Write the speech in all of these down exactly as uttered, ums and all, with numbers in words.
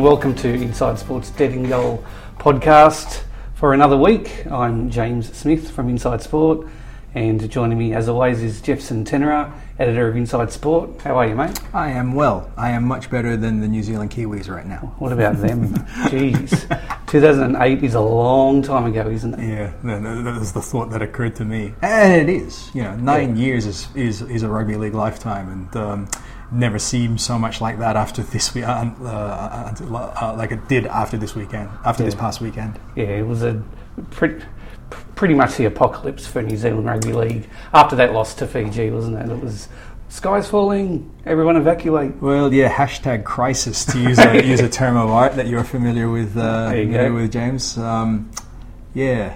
and welcome to Inside Sports Dead in Goal podcast for another week. I'm James Smith from Inside Sport, and joining me as always is Jefferson Tenera, editor of Inside Sport. How are you, mate? I am well. I am much better than the New Zealand Kiwis right now. What about them? Jeez. two thousand eight is a long time ago, isn't it? Yeah, that was the thought that occurred to me. And it is. You know, nine yeah. years is, is, is a rugby league lifetime, and um, never seemed so much like that after this week, uh, uh, uh, like it did after this weekend, after yeah. this past weekend. Yeah, it was a pretty, pretty much the apocalypse for New Zealand Rugby League after that loss to Fiji, wasn't it? It was skies falling, everyone evacuate. Well, yeah, hashtag crisis to use a use a term of art that you're familiar with. Uh, there you familiar go. with James. Um, yeah,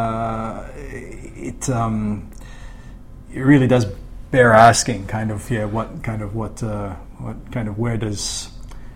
uh, it um, it really does bear asking, kind of, yeah, what kind of what uh, what kind of where does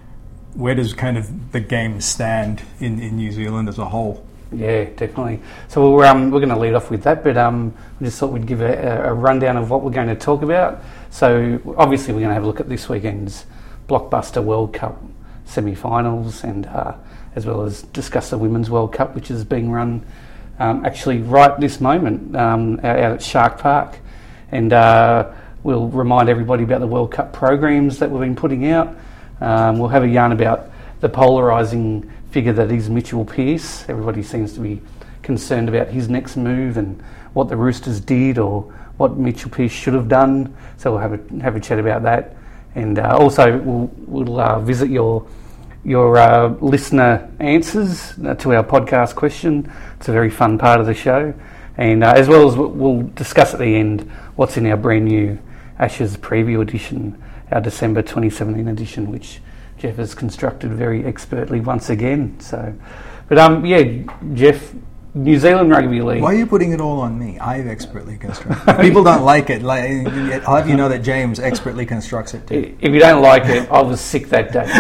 where does kind of the game stand in, in New Zealand as a whole? Yeah, definitely. So we're um, we're going to lead off with that, but um, we just thought we'd give a, a rundown of what we're going to talk about. So obviously we're going to have a look at this weekend's blockbuster World Cup semi-finals, and uh, as well as discuss the Women's World Cup, which is being run um, actually right this moment um, out, out at Shark Park, and uh, we'll remind everybody about the World Cup programs that we've been putting out. Um, we'll have a yarn about the polarising figure that is Mitchell Pearce. Everybody seems to be concerned about his next move and what the Roosters did or what Mitchell Pearce should have done. So we'll have a have a chat about that, and uh, also we'll, we'll uh, visit your your uh, listener answers to our podcast question. It's a very fun part of the show, and uh, as well as we'll discuss at the end what's in our brand new Ashes preview edition, our December twenty seventeen edition, which Jeff has constructed very expertly once again. So, but um, yeah, Jeff, New Zealand Rugby League. Why are you putting it all on me? I've expertly constructed. If people don't like it, like, I'll have you know that James expertly constructs it too. If you don't like it, I was sick that day.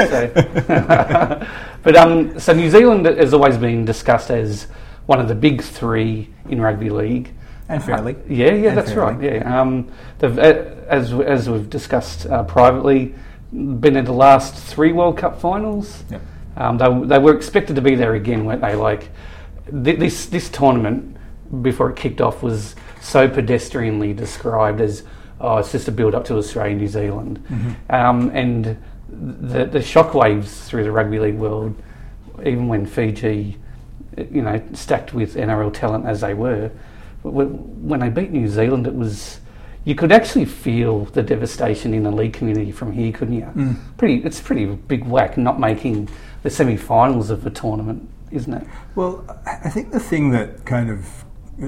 So. But um, so New Zealand has always been discussed as one of the big three in rugby league. And fairly. Uh, yeah, yeah, and that's fairly. right. Yeah, um, they've, uh, as as we've discussed uh, privately, been in the last three World Cup finals. Yep. Um, they, they were expected to be there again, weren't they? Like th- this this tournament before it kicked off was so pedestrianly described as, oh, it's just a build up to Australia, New Zealand, mm-hmm. um, and the the shockwaves through the rugby league world, even when Fiji, you know, stacked with N R L talent as they were, when they beat New Zealand, it was. You could actually feel the devastation in the league community from here, couldn't you? Mm. Pretty, it's pretty big whack not making the semi-finals of the tournament, isn't it? Well, I think the thing that kind of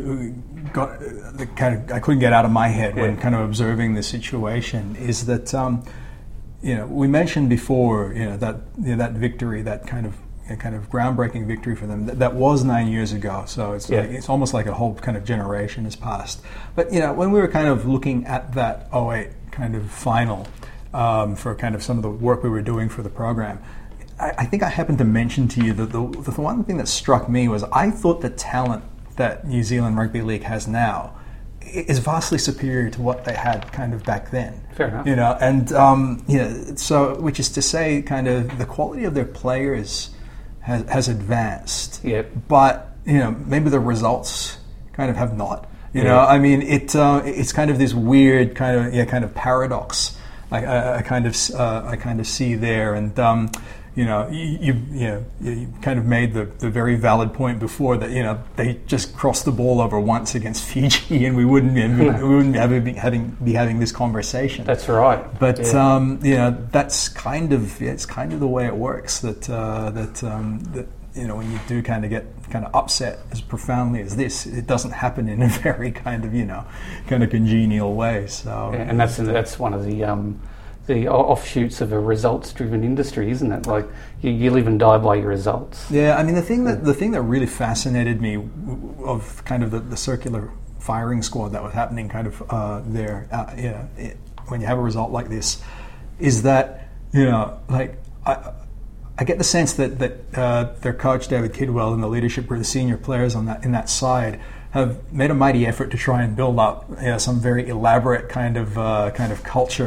got, the kind of I couldn't get out of my head yeah. when kind of observing the situation is that um, you know, we mentioned before, you know, that you know, that victory, that kind of a kind of groundbreaking victory for them. That, that was nine years ago, so it's yeah. like, it's almost like a whole kind of generation has passed. But you know, when we were kind of looking at that oh eight kind of final um, for kind of some of the work we were doing for the program, I, I think I happened to mention to you that the, the one thing that struck me was I thought the talent that New Zealand Rugby League has now is vastly superior to what they had kind of back then. Fair enough. You know, and um, you know, so which is to say, kind of the quality of their players Has, has advanced, yep. but you know maybe the results kind of have not. You yeah. know, I mean, it uh, it's kind of this weird kind of yeah kind of paradox. I, I, I kind of uh, I kind of see there, and um, you know you, you you know you kind of made the, the very valid point before that you know they just crossed the ball over once against Fiji, and we wouldn't be, we wouldn't be having, be having be having this conversation. That's right. But yeah. um, you know that's kind of yeah, it's kind of the way it works. That uh, that um, that you know when you do kind of get kind of upset as profoundly as this, it doesn't happen in a very kind of you know kind of congenial way. So yeah, and that's that's one of the. Um, the offshoots of a results-driven industry, isn't it? Like you, you live and die by your results. Yeah, I mean the thing that the thing that really fascinated me of kind of the, the circular firing squad that was happening kind of uh, there, uh, yeah, it, when you have a result like this, is that you know like I, I get the sense that that uh, their coach David Kidwell and the leadership of the senior players on that in that side have made a mighty effort to try and build up you know, some very elaborate kind of uh, kind of culture.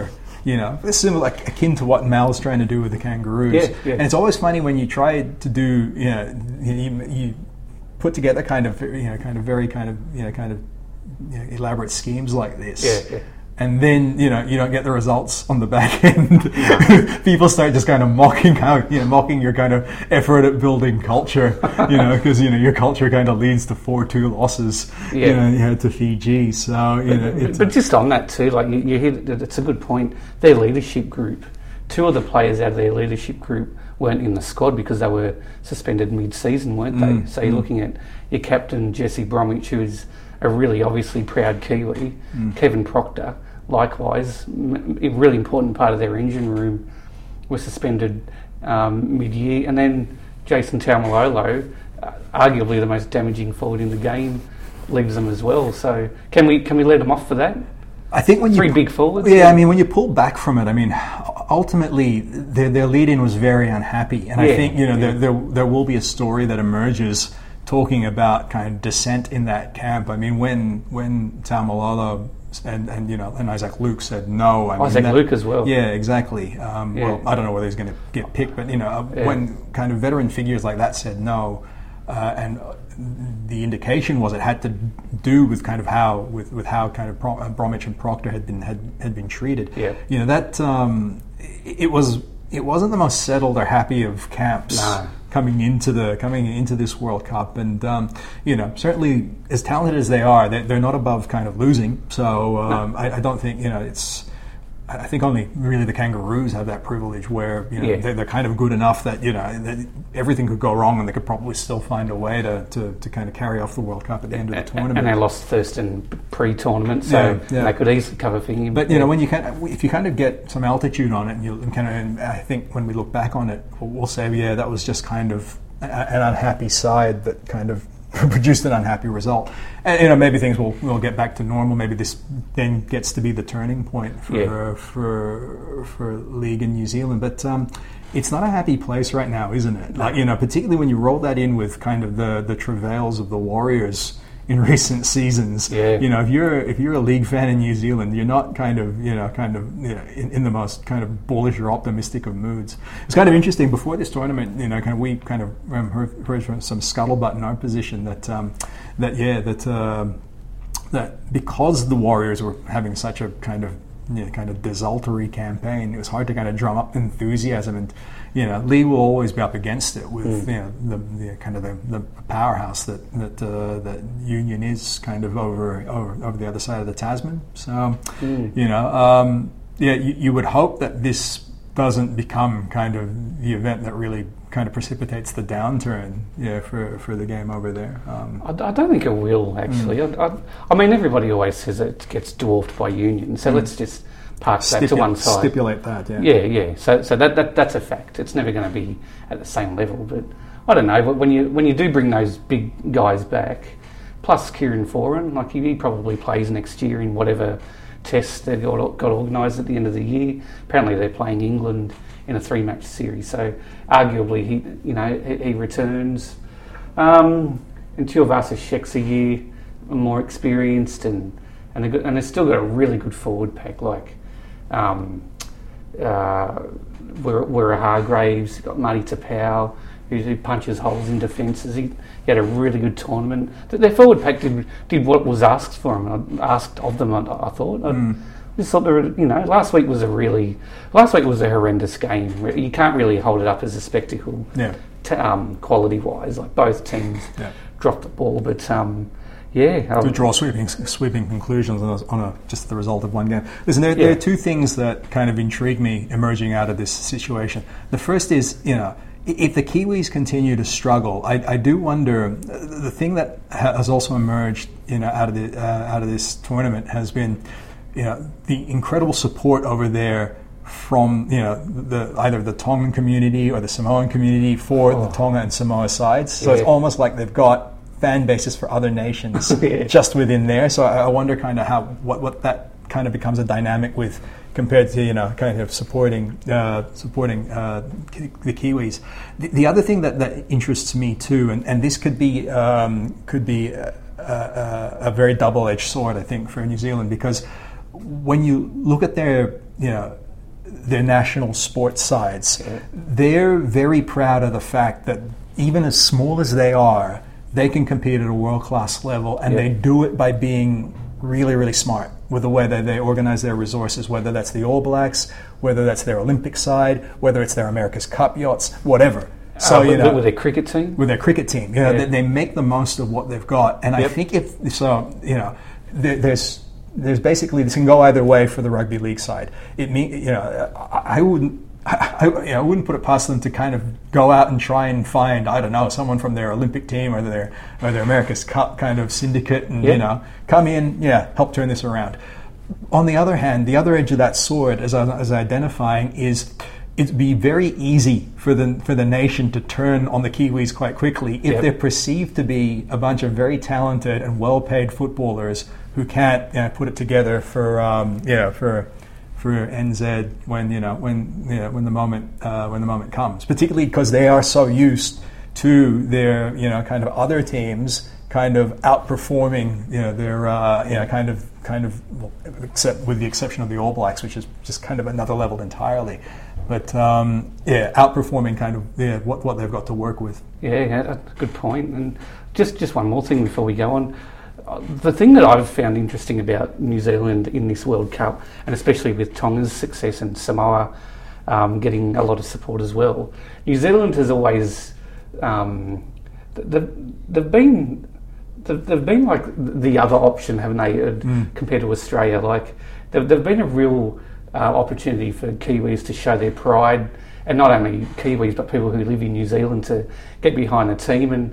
You know, it's similar, like akin to what Mal's trying to do with the kangaroos. Yeah, yeah. And it's always funny when you try to do, you know, you, you put together kind of, you know, kind of very kind of, you know, kind of you know, elaborate schemes like this. Yeah, yeah. And then, you know, you don't get the results on the back end. People start just kind of mocking how, you know, mocking your kind of effort at building culture, you know, because, you know, your culture kind of leads to four two losses, yeah. you know, you know, to Fiji. So, you but, know. It's but just on that too, like you, you hit, it's a good point. Their leadership group, two of the players out of their leadership group weren't in the squad because they were suspended mid-season, weren't they? Mm, so you're mm. looking at your captain, Jesse Bromwich, who is a really obviously proud Kiwi, mm. Kevin Proctor. Likewise, a really important part of their engine room was suspended um, mid-year, and then Jason Taumalolo, uh, arguably the most damaging forward in the game, leaves them as well. So can we can we let them off for that? I think when three you, big forwards. Yeah, yeah, I mean when you pull back from it, I mean ultimately their their lead-in was very unhappy, and yeah, I think you know yeah. there, there there will be a story that emerges talking about kind of dissent in that camp. I mean when when Taumalolo And, and you know, and Isaac Luke said no. I mean, Isaac that, Luke as well. Yeah, exactly. Um, yeah. Well, I don't know whether he's going to get picked, but you know, yeah. when kind of veteran figures like that said no, uh, and the indication was it had to do with kind of how with, with how kind of Brom- Bromwich and Proctor had been had, had been treated. Yeah. You know that um, it was it wasn't the most settled or happy of camps. No. Coming into the coming into this World Cup, and um, you know, certainly as talented as they are, they're, they're not above kind of losing. So um, no. I, I don't think you know it's. I think only really the Kangaroos have that privilege where you know yeah. they're, they're kind of good enough that you know that everything could go wrong and they could probably still find a way to, to, to kind of carry off the World Cup at the end of the tournament. And they lost Thurston pre-tournament, so yeah, yeah. they could easily cover for him. But you know when you kind of, if you kind of get some altitude on it, and you kind of, and I think when we look back on it, we'll say yeah, that was just kind of an unhappy side that kind of produced an unhappy result. And you know maybe things will will get back to normal. Maybe this then gets to be the turning point for yeah. for for league in New Zealand. But um, it's not a happy place right now, isn't it? Like you know, particularly when you roll that in with kind of the the travails of the Warriors in recent seasons. Yeah. You know, if you're if you're a league fan in New Zealand, you're not kind of you know kind of you know in, in the most kind of bullish or optimistic of moods. It's kind of interesting before this tournament. You know, kind of we kind of um, heard, heard from some scuttlebutt in our position that um, that yeah that uh, that because the Warriors were having such a kind of you know, kind of desultory campaign, it was hard to kind of drum up enthusiasm, and you know Lee will always be up against it with mm. you know the, the kind of the, the powerhouse that that uh, that Union is kind of over, over over the other side of the Tasman. So mm. you know um, yeah you, you would hope that this doesn't become kind of the event that really kind of precipitates the downturn yeah for for the game over there. um, I, I don't think it will actually. mm. I, I, I mean everybody always says it gets dwarfed by Union, so mm. let's just park that Stipu- to one side. Stipulate that, yeah. Yeah, yeah. So, so that, that that's a fact. It's never going to be at the same level. But I don't know. But when you when you do bring those big guys back, plus Kieran Foran, like he, he probably plays next year in whatever test they've got got organised at the end of the year. Apparently, they're playing England in a three-match series. So, arguably, he you know he, he returns. Um, and Tuivasa Sheck's a year more experienced, and and they and they've still got a really good forward pack like. Um, uh, Wera Hargraves, got Marty Tapau, who, who punches holes in defences. He, he had a really good tournament. Their forward pack did did what was asked for them, asked of them. I, I thought. Mm. I just thought they were, you know, last week was a really, last week was a horrendous game. You can't really hold it up as a spectacle. Yeah. T- um, quality wise, like both teams yeah. dropped the ball, but. Um, Yeah, um, to draw sweeping sweeping conclusions on, a, on a, just the result of one game. Listen, there, yeah. there are two things that kind of intrigue me emerging out of this situation. The first is, you know, if the Kiwis continue to struggle, I, I do wonder. The thing that has also emerged, you know, out of the uh, out of this tournament has been, you know, the incredible support over there from you know the either the Tongan community or the Samoan community for oh. the Tonga and Samoa sides. So yeah. it's almost like they've got fan bases for other nations yeah. just within there. So I, I wonder kind of how what, what that kind of becomes a dynamic with compared to you know kind of supporting uh, supporting uh, the Kiwis. The, the other thing that, that interests me too, and, and this could be um, could be a, a, a very double-edged sword, I think, for New Zealand, because when you look at their you know their national sports sides. Yeah. They're very proud of the fact that even as small as they are, they can compete at a world-class level, and yeah. they do it by being really, really smart with the way that they organize their resources, whether that's the All Blacks, whether that's their Olympic side, whether it's their America's Cup yachts, whatever. So, uh, with, you know, with their cricket team? With their cricket team. You know, yeah. they, they make the most of what they've got. And yep. I think if, so, you know, there, there's there's basically, this can go either way for the rugby league side. It mean, you know, I, I wouldn't, I, I, you know, I wouldn't put it past them to kind of go out and try and find, I don't know, someone from their Olympic team or their or their America's Cup kind of syndicate and, yep. you know, come in, yeah, help turn this around. On the other hand, the other edge of that sword, as I was identifying, is it'd be very easy for the for the nation to turn on the Kiwis quite quickly if yep. they're perceived to be a bunch of very talented and well-paid footballers who can't, you know, put it together for um, you know for for N Z when you know when you know, when the moment uh, when the moment comes. Particularly because they are so used to their you know kind of other teams kind of outperforming you know their uh, you know kind of kind of well, except with the exception of the All Blacks, which is just kind of another level entirely. But um, yeah, outperforming kind of yeah what what they've got to work with. Yeah, yeah, that's a good point. And just just one more thing before we go on. The thing that I've found interesting about New Zealand in this World Cup, and especially with Tonga's success and Samoa um, getting a lot of support as well, New Zealand has always um, they've, they've been they've, they've been like the other option, haven't they, mm. compared to Australia? Like they've, they've been a real uh, opportunity for Kiwis to show their pride, and not only Kiwis but people who live in New Zealand to get behind the team. And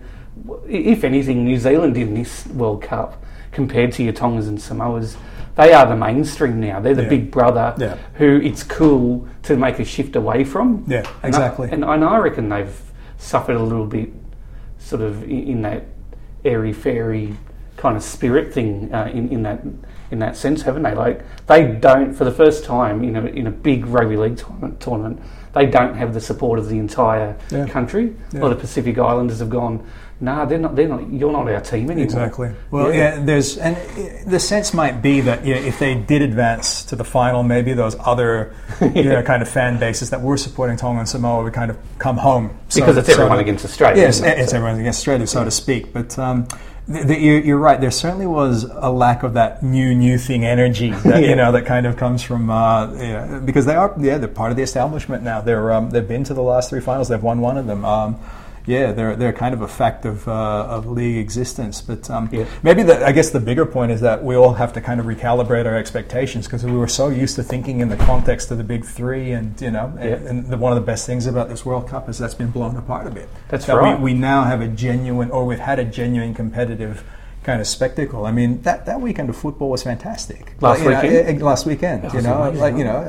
if anything, New Zealand in this World Cup, compared to your Tongas and Samoas, they are the mainstream now. They're the yeah. big brother yeah. who it's cool to make a shift away from. Yeah, exactly. And I, and I reckon they've suffered a little bit sort of in, in that airy-fairy kind of spirit thing uh, in, in that in that sense, haven't they? Like, they don't, for the first time in a, in a big rugby league tournament, tournament they don't have the support of the entire yeah. country. Yeah. A lot of Pacific Islanders have gone, nah, they're not. They're not. You're not our team anymore. Exactly. Well, yeah. yeah there's, and the sense might be that yeah, if they did advance to the final, maybe those other, yeah. you know, kind of fan bases that were supporting Tonga and Samoa would kind of come home. Because so, it's everyone so, against Australia. Yes, it? it's so. everyone against Australia, so yeah. to speak. But um, the, the, you're, you're right. There certainly was a lack of that new, new thing energy that yeah. you know that kind of comes from uh, you know, because they are yeah they're part of the establishment now. They're um, they've been to the last three finals. They've won one of them. Um, Yeah, they're they're kind of a fact of uh, of league existence, but um, yeah. maybe the, I guess the bigger point is that we all have to kind of recalibrate our expectations because we were so used to thinking in the context of the big three, and you know, yeah. and, and the, one of the best things about this World Cup is that's been blown apart a bit. That's that right. We, we now have a genuine, or we've had a genuine competitive kind of spectacle. I mean, that, that weekend of football was fantastic. Last like, weekend, know, last weekend, you know, amazing, like you know,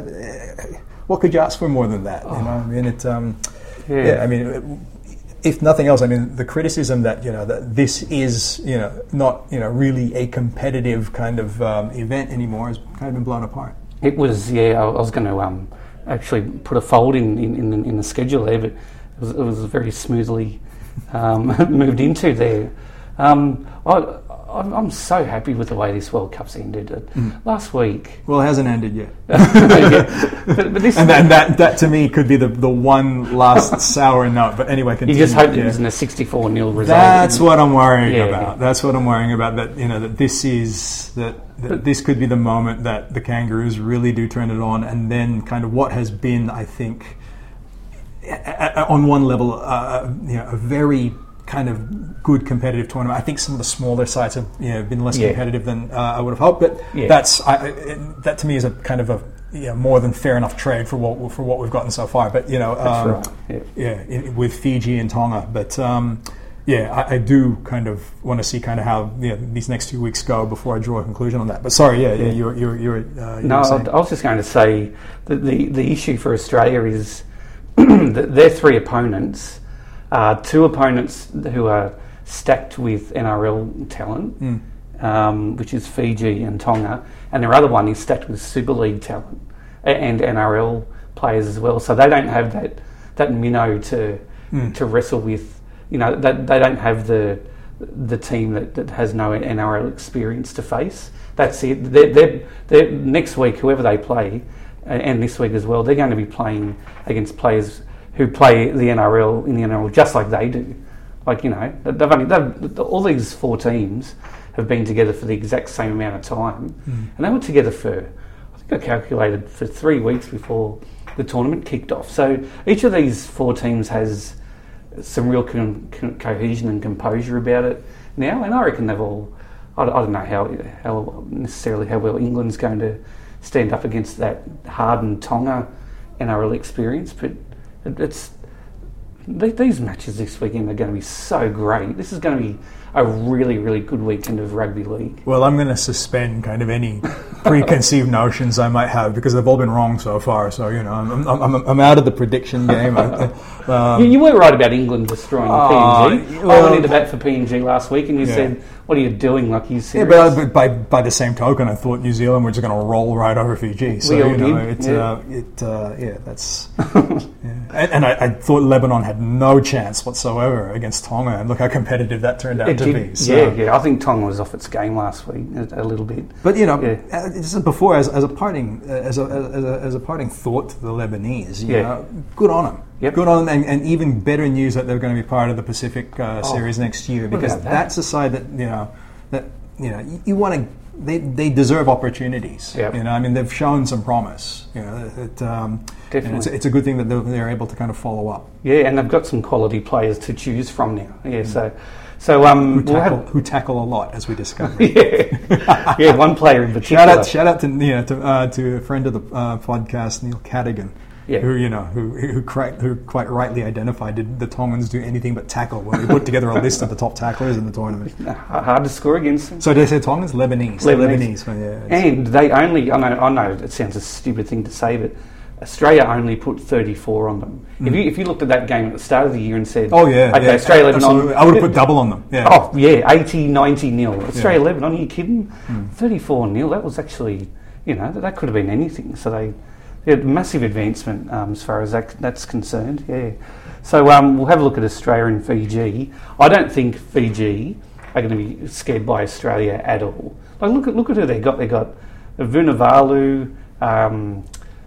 what could you ask for more than that? Oh. You know, I mean, it. Um, yeah. yeah, I mean. It, If nothing else, I mean, the criticism that, you know, that this is, you know, not, you know, really a competitive kind of um, event anymore has kind of been blown apart. It was, yeah, I was going to um, actually put a fold in, in, in, in the schedule there, but it was, it was very smoothly um, moved into there. Um, I, I'm so happy with the way this World Cup's ended. Mm. Last week... Well, it hasn't ended yet. yeah. but, but this and that, that, that, to me, could be the, the one last sour note. But anyway, continue. You just hope yeah. it isn't a sixty-four nil result. That's what I'm worrying yeah, about. yeah. That's what I'm worrying about, that, you know, that this is... that, that but, this could be the moment that the Kangaroos really do turn it on, and then kind of what has been, I think, on one level, uh, you know, a very... kind of good competitive tournament. I think some of the smaller sides have you know, been less yeah. competitive than uh, I would have hoped, but yeah. that's I, it, that to me is a kind of a you know, more than fair enough trade for what for what we've gotten so far. But you know, um, right. yeah, yeah in, with Fiji and Tonga, but um, yeah, I, I do kind of want to see kind of how you know, these next two weeks go before I draw a conclusion on that. But sorry, yeah, yeah, you're you're, you're uh, no, saying. I was just going to say that the the issue for Australia is that their three opponents. Uh, two opponents who are stacked with N R L talent, mm. um, which is Fiji and Tonga, and their other one is stacked with Super League talent and N R L players as well. So they don't have that that minnow to mm. to wrestle with. You know, they, they don't have the the team that, that has no N R L experience to face. That's it. They're, they're, they're, next week, whoever they play, and, and this week as well, they're going to be playing against players who play the N R L in the N R L just like they do. Like, you know, they've only they've, all these four teams have been together for the exact same amount of time, mm. and they were together for, I think I calculated, for three weeks before the tournament kicked off. So each of these four teams has some real co- co- cohesion and composure about it now, and I reckon they've all. I, I don't know how how necessarily how well England's going to stand up against that hardened Tonga N R L experience, but it, it's th- these matches this weekend are going to be so great. This is going to be a really, really good weekend of rugby league. Well, I'm going to suspend kind of any preconceived notions I might have because they've all been wrong so far. So, you know, I'm I'm, I'm out of the prediction game. I, um, you, you were right about England destroying uh, P N G. Well, I went into bat for P N G last week and you yeah. said, what are you doing? Like, you serious? Yeah, but by by the same token, I thought New Zealand were just going to roll right over Fiji. So, we all you know, did. It, yeah. Uh, it, uh, yeah, that's... yeah. And, and I, I thought Lebanon had no chance whatsoever against Tonga, and look how competitive that turned out it to did, be. So. Yeah, yeah, I think Tonga was off its game last week a, a little bit. But, you know, yeah. just before, as, as a parting as a, as a as a parting thought to the Lebanese, you yeah. know, good on them. Yep. Good on them, and, and even better news that they're going to be part of the Pacific uh, oh, Series next year, because that? that's a side that, you know, that, you know, you, you want to, they, they deserve opportunities. Yep. You know, I mean, they've shown some promise. You know, it, um, definitely, it's, it's a good thing that they're, they're able to kind of follow up. Yeah, and they've got some quality players to choose from now. Yeah, mm. so so um, who tackle, we'll have, who tackle a lot, as we discovered. yeah, yeah, one player in particular. Shout out, shout out to you know to, uh, to a friend of the uh, podcast, Neil Cadigan. Yeah. Who you know who who quite, who quite rightly identified did the Tongans do anything but tackle when we put together a list of the top tacklers in the tournament. Hard to score against them. So they say Tongans, Lebanese, Lebanese, Lebanese. Yeah, and they only I know I know it sounds a stupid thing to say, but Australia only put thirty-four on them. Mm. If you if you looked at that game at the start of the year and said, oh yeah, okay, yeah, Australia Lebanon, I would have put double on them. Yeah. Oh yeah, eighty, ninety nil. Australia yeah. Lebanon, are you kidding? Mm. thirty-four nil. That was actually, you know, that, that could have been anything. So they. Yeah, massive advancement um, as far as that, that's concerned. Yeah, so um, we'll have a look at Australia and Fiji. I don't think Fiji are going to be scared by Australia at all. Like look at look at who they got. They got Vunivalu, um,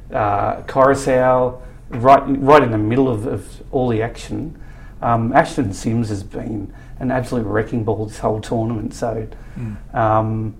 uh, Coruscant, right right in the middle of, of all the action. Um, Ashton Sims has been an absolute wrecking ball this whole tournament. So. Mm. Um,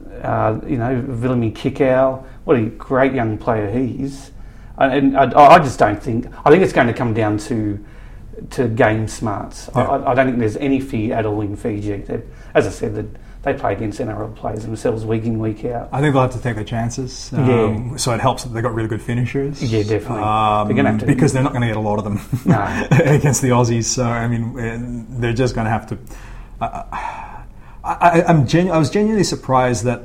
Uh, you know, Viliami Kikau, what a great young player he is. And, and I, I just don't think, I think it's going to come down to to game smarts. Yeah. I, I don't think there's any fear at all in Fiji. They're, as I said, they play against N R L players themselves week in, week out. I think they'll have to take their chances. Um, yeah. So it helps that they've got really good finishers. Yeah, definitely. Um, they're gonna have to, because they're not going to get a lot of them no. against the Aussies. So, I mean, they're just going to have to... Uh, I, I'm genu- I was genuinely surprised that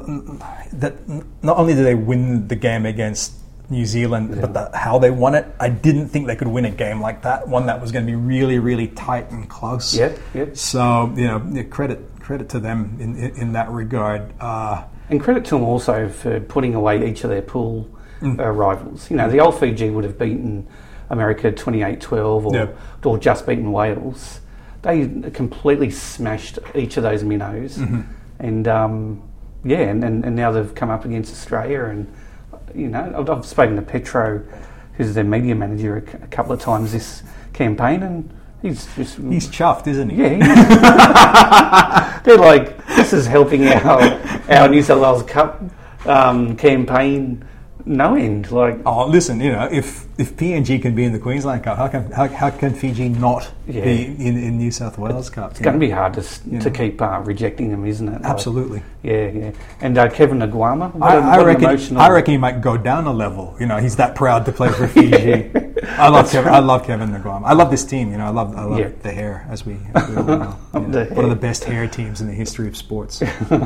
that not only did they win the game against New Zealand, yeah. but the, how they won it. I didn't think they could win a game like that, one that was going to be really, really tight and close. Yep, yep. So, you know, credit credit to them in in, in that regard. Uh, and credit to them also for putting away each of their pool mm. uh, rivals. You know, the old Fiji would have beaten America twenty-eight twelve or, yep. or just beaten Wales. They completely smashed each of those minnows. Mm-hmm. And... Um, Yeah, and, and, and now they've come up against Australia, and you know I've, I've spoken to Petro, who's their media manager, a, a couple of times this campaign, and he's just he's chuffed, isn't he? Yeah, they're like, this is helping our our New South Wales Cup um, campaign no end. Like, oh, listen, you know, if if P N G can be in the Queensland Cup, how can how, how can Fiji not yeah. be in, in New South Wales it's, Cup? It's going to be hard to you to know? keep uh, rejecting them, isn't it? Absolutely. Like, yeah, yeah. And uh, Kevin Aguama, what I, a, I what reckon emotional... I reckon he might go down a level. You know, he's that proud to play for Fiji. I love Kevin. Right. I love Kevin Aguama. I love this team. You know, I love I love yeah. the hair, as we, as we all know. You know, one of the best hair teams in the history of sports.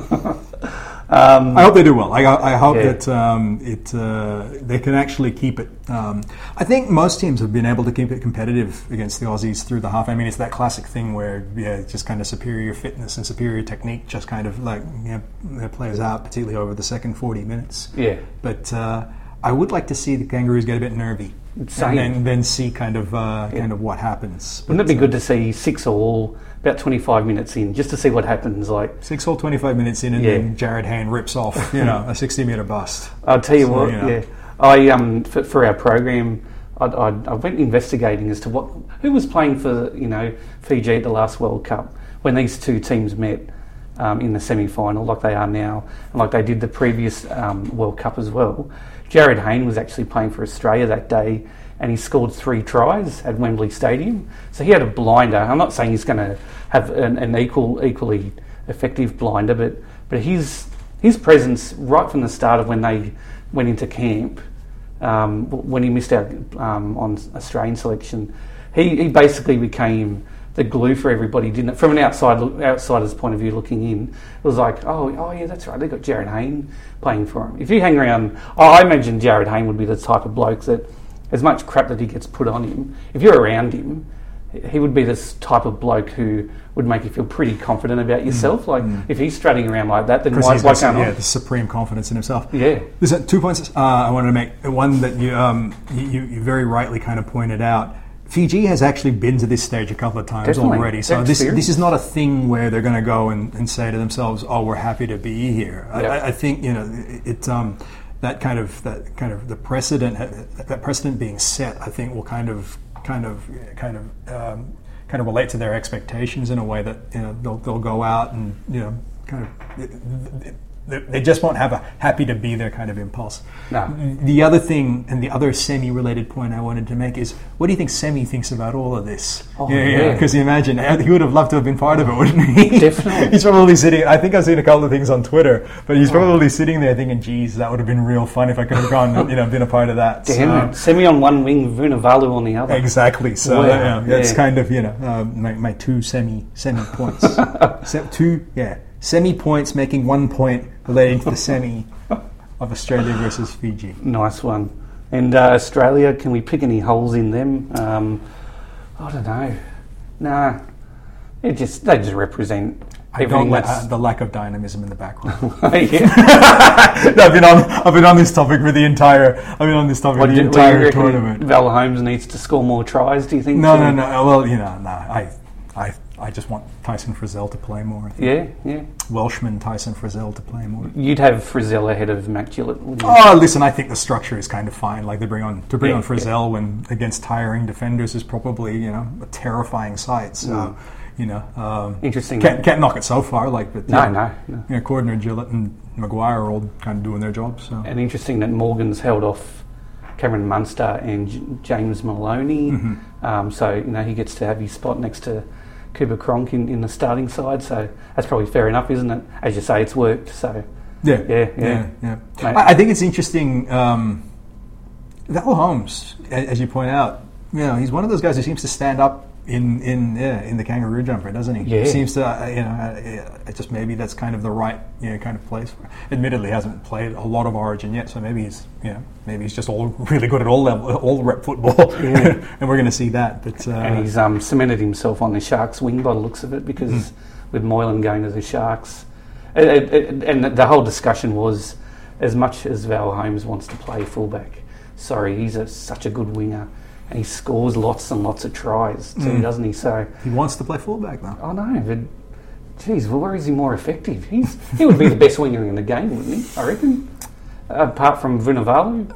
Um, I hope they do well. I, I hope yeah. that um, it uh, they can actually keep it. Um, I think most teams have been able to keep it competitive against the Aussies through the half. I mean, it's that classic thing where yeah, just kind of superior fitness and superior technique just kind of like you know, their players out, particularly over the second forty minutes. Yeah. But uh, I would like to see the Kangaroos get a bit nervy. Same. And then, then see kind of uh, yeah. kind of what happens. Wouldn't but, it be uh, good to see six all about twenty-five minutes in, just to see what happens? Like six all, twenty-five minutes in, and yeah. then Jared Hayne rips off, you know, a sixty metre bust. I'll tell you so, what, you know. yeah. I um for, for our program, I, I, I went investigating as to what who was playing for you know Fiji at the last World Cup when these two teams met um, in the semi-final, like they are now, and like they did the previous um, World Cup as well. Jared Hayne was actually playing for Australia that day, and he scored three tries at Wembley Stadium. So he had a blinder. I'm not saying he's going to have an, an equal, equally effective blinder, but but his his presence right from the start of when they went into camp, um, when he missed out um, on Australian selection, he, he basically became the glue for everybody, didn't it? From an outside outsider's point of view, looking in, it was like, oh, oh yeah, that's right. They got Jared Hayne playing for him. If you hang around, oh, I imagine Jared Hayne would be the type of bloke that, as much crap that he gets put on him, if you're around him, he would be this type of bloke who would make you feel pretty confident about yourself. Mm, like mm. if he's strutting around like that, then why, why can't I? Yeah, the supreme confidence in himself. Yeah. There's uh, two points uh, I wanted to make. One that you, um, you you very rightly kind of pointed out. Fiji has actually been to this stage a couple of times Definitely. already. So They're this experienced. this is not a thing where they're going to go and, and say to themselves, "Oh, we're happy to be here." Yep. I, I think you know it. it um, that kind of that kind of the precedent that precedent being set, I think, will kind of kind of kind of um, kind of relate to their expectations in a way that you know they'll they'll go out and you know kind of. They just won't have a happy to be there kind of impulse. No. The other thing, and the other semi-related point I wanted to make is, what do you think Semi thinks about all of this? Oh, yeah, yeah. Because you imagine, he would have loved to have been part of it, wouldn't he? Definitely. He's probably sitting, I think I've seen a couple of things on Twitter, but he's probably oh. sitting there thinking, geez, that would have been real fun if I could have gone and you know, been a part of that. Damn so, Semi on one wing, Vunivalu on the other. Exactly. So wow. yeah, that's yeah. kind of, you know, uh, my, my two semi semi points. Se- two, yeah. Semi points making one point relating to the semi of Australia versus Fiji. Nice one. And uh, Australia, can we pick any holes in them? Um, I don't know. Nah, it just they just represent I everything. don't like That's uh, the lack of dynamism in the background. yeah. I've been on I've been on this topic for the entire I've been on this topic What for do, the what do you entire reckon tournament. Val Holmes needs to score more tries. Do you think? No, so? no, no. Well, you know, no. I, I, I just want Tyson Frizzell to play more. I think. Yeah, yeah. Welshman Tyson Frizzell to play more. You'd have Frizzell ahead of Mac Gillett, wouldn't you? Oh, listen, I think the structure is kind of fine. Like they bring on to bring Yeah, on Frizzell yeah. when against tiring defenders is probably you know a terrifying sight. So mm. you know, um, interesting. Can't, can't knock it so far. Like, but no, yeah, no, no. You know, Cordner, Gillett, and Maguire are all kind of doing their job. So and interesting that Morgan's held off Cameron Munster and J- James Maloney. Mm-hmm. Um, so you know he gets to have his spot next to Cooper Cronk in, in the starting side, so that's probably fair enough, isn't it? As you say, it's worked, so... Yeah, yeah, yeah. yeah, yeah. I, I think it's interesting, um, Val Holmes, as you point out, you know, he's one of those guys who seems to stand up in in yeah, in the kangaroo jumper, doesn't he? Yeah. He seems to, uh, you know, uh, it just maybe that's kind of the right, you know, kind of place. For Admittedly, he hasn't played a lot of Origin yet, so maybe he's, you know, maybe he's just all really good at all level, all rep football, yeah. and we're going to see that. But uh, and he's um, cemented himself on the Sharks' wing by the looks of it, because mm. with Moylan going to the Sharks, it, it, it, and the whole discussion was, as much as Val Holmes wants to play fullback, sorry, he's a, such a good winger. And he scores lots and lots of tries too, mm. doesn't he? So he wants to play fullback though. I know, but geez, well, where is he more effective? He's he would be the best winger in the game, wouldn't he? I reckon. Apart from Vunivalu.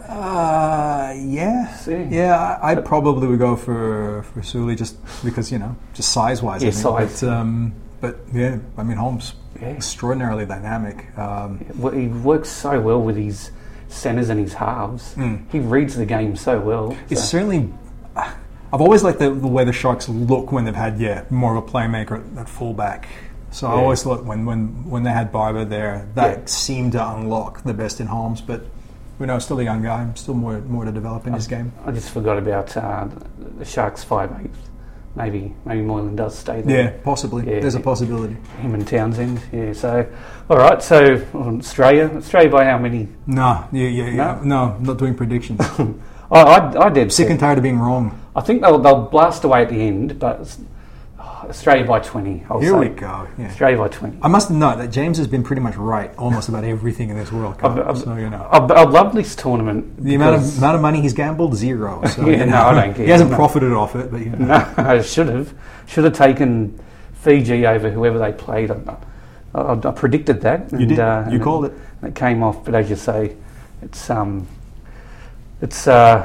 Uh, yeah, yeah. yeah. I, I probably would go for for Suli just because you know, just size wise. Yeah, I think. size. But, um, but yeah, I mean Holmes, yeah. extraordinarily dynamic. Um, yeah, well, he works so well with his centres and his halves. Mm. He reads the game so well. It's so. certainly. I've always liked the, the way the Sharks look when they've had yeah more of a playmaker at, at fullback. So yeah. I always thought when, when, when they had Barber there, that yeah. seemed to unlock the best in Holmes. But we know, still a young guy, still more more to develop in I, his game. I just forgot about uh, the Sharks five eight. Maybe maybe Moylan does stay there. Yeah, possibly. Yeah. There's a possibility. Him and Townsend. Yeah. So all right. So Australia, Australia by how many? No, yeah, yeah, yeah. No, no not doing predictions. I, I, I did. Sick and tired of being wrong. I think they'll they'll blast away at the end, but oh, Australia by twenty. I'll Here say. we go. Yeah. Australia by twenty. I must note that James has been pretty much right almost about everything in this World Cup. I've, I've, so you know, I've, I love this tournament. The amount of amount of money he's gambled, zero. So, yeah, you know, no, I don't care. He hasn't no. profited off it, but you know. No, I should have should have taken Fiji over whoever they played. I, I, I predicted that. You and, did. Uh, you called it, it. It came off, but as you say, it's um. it's uh,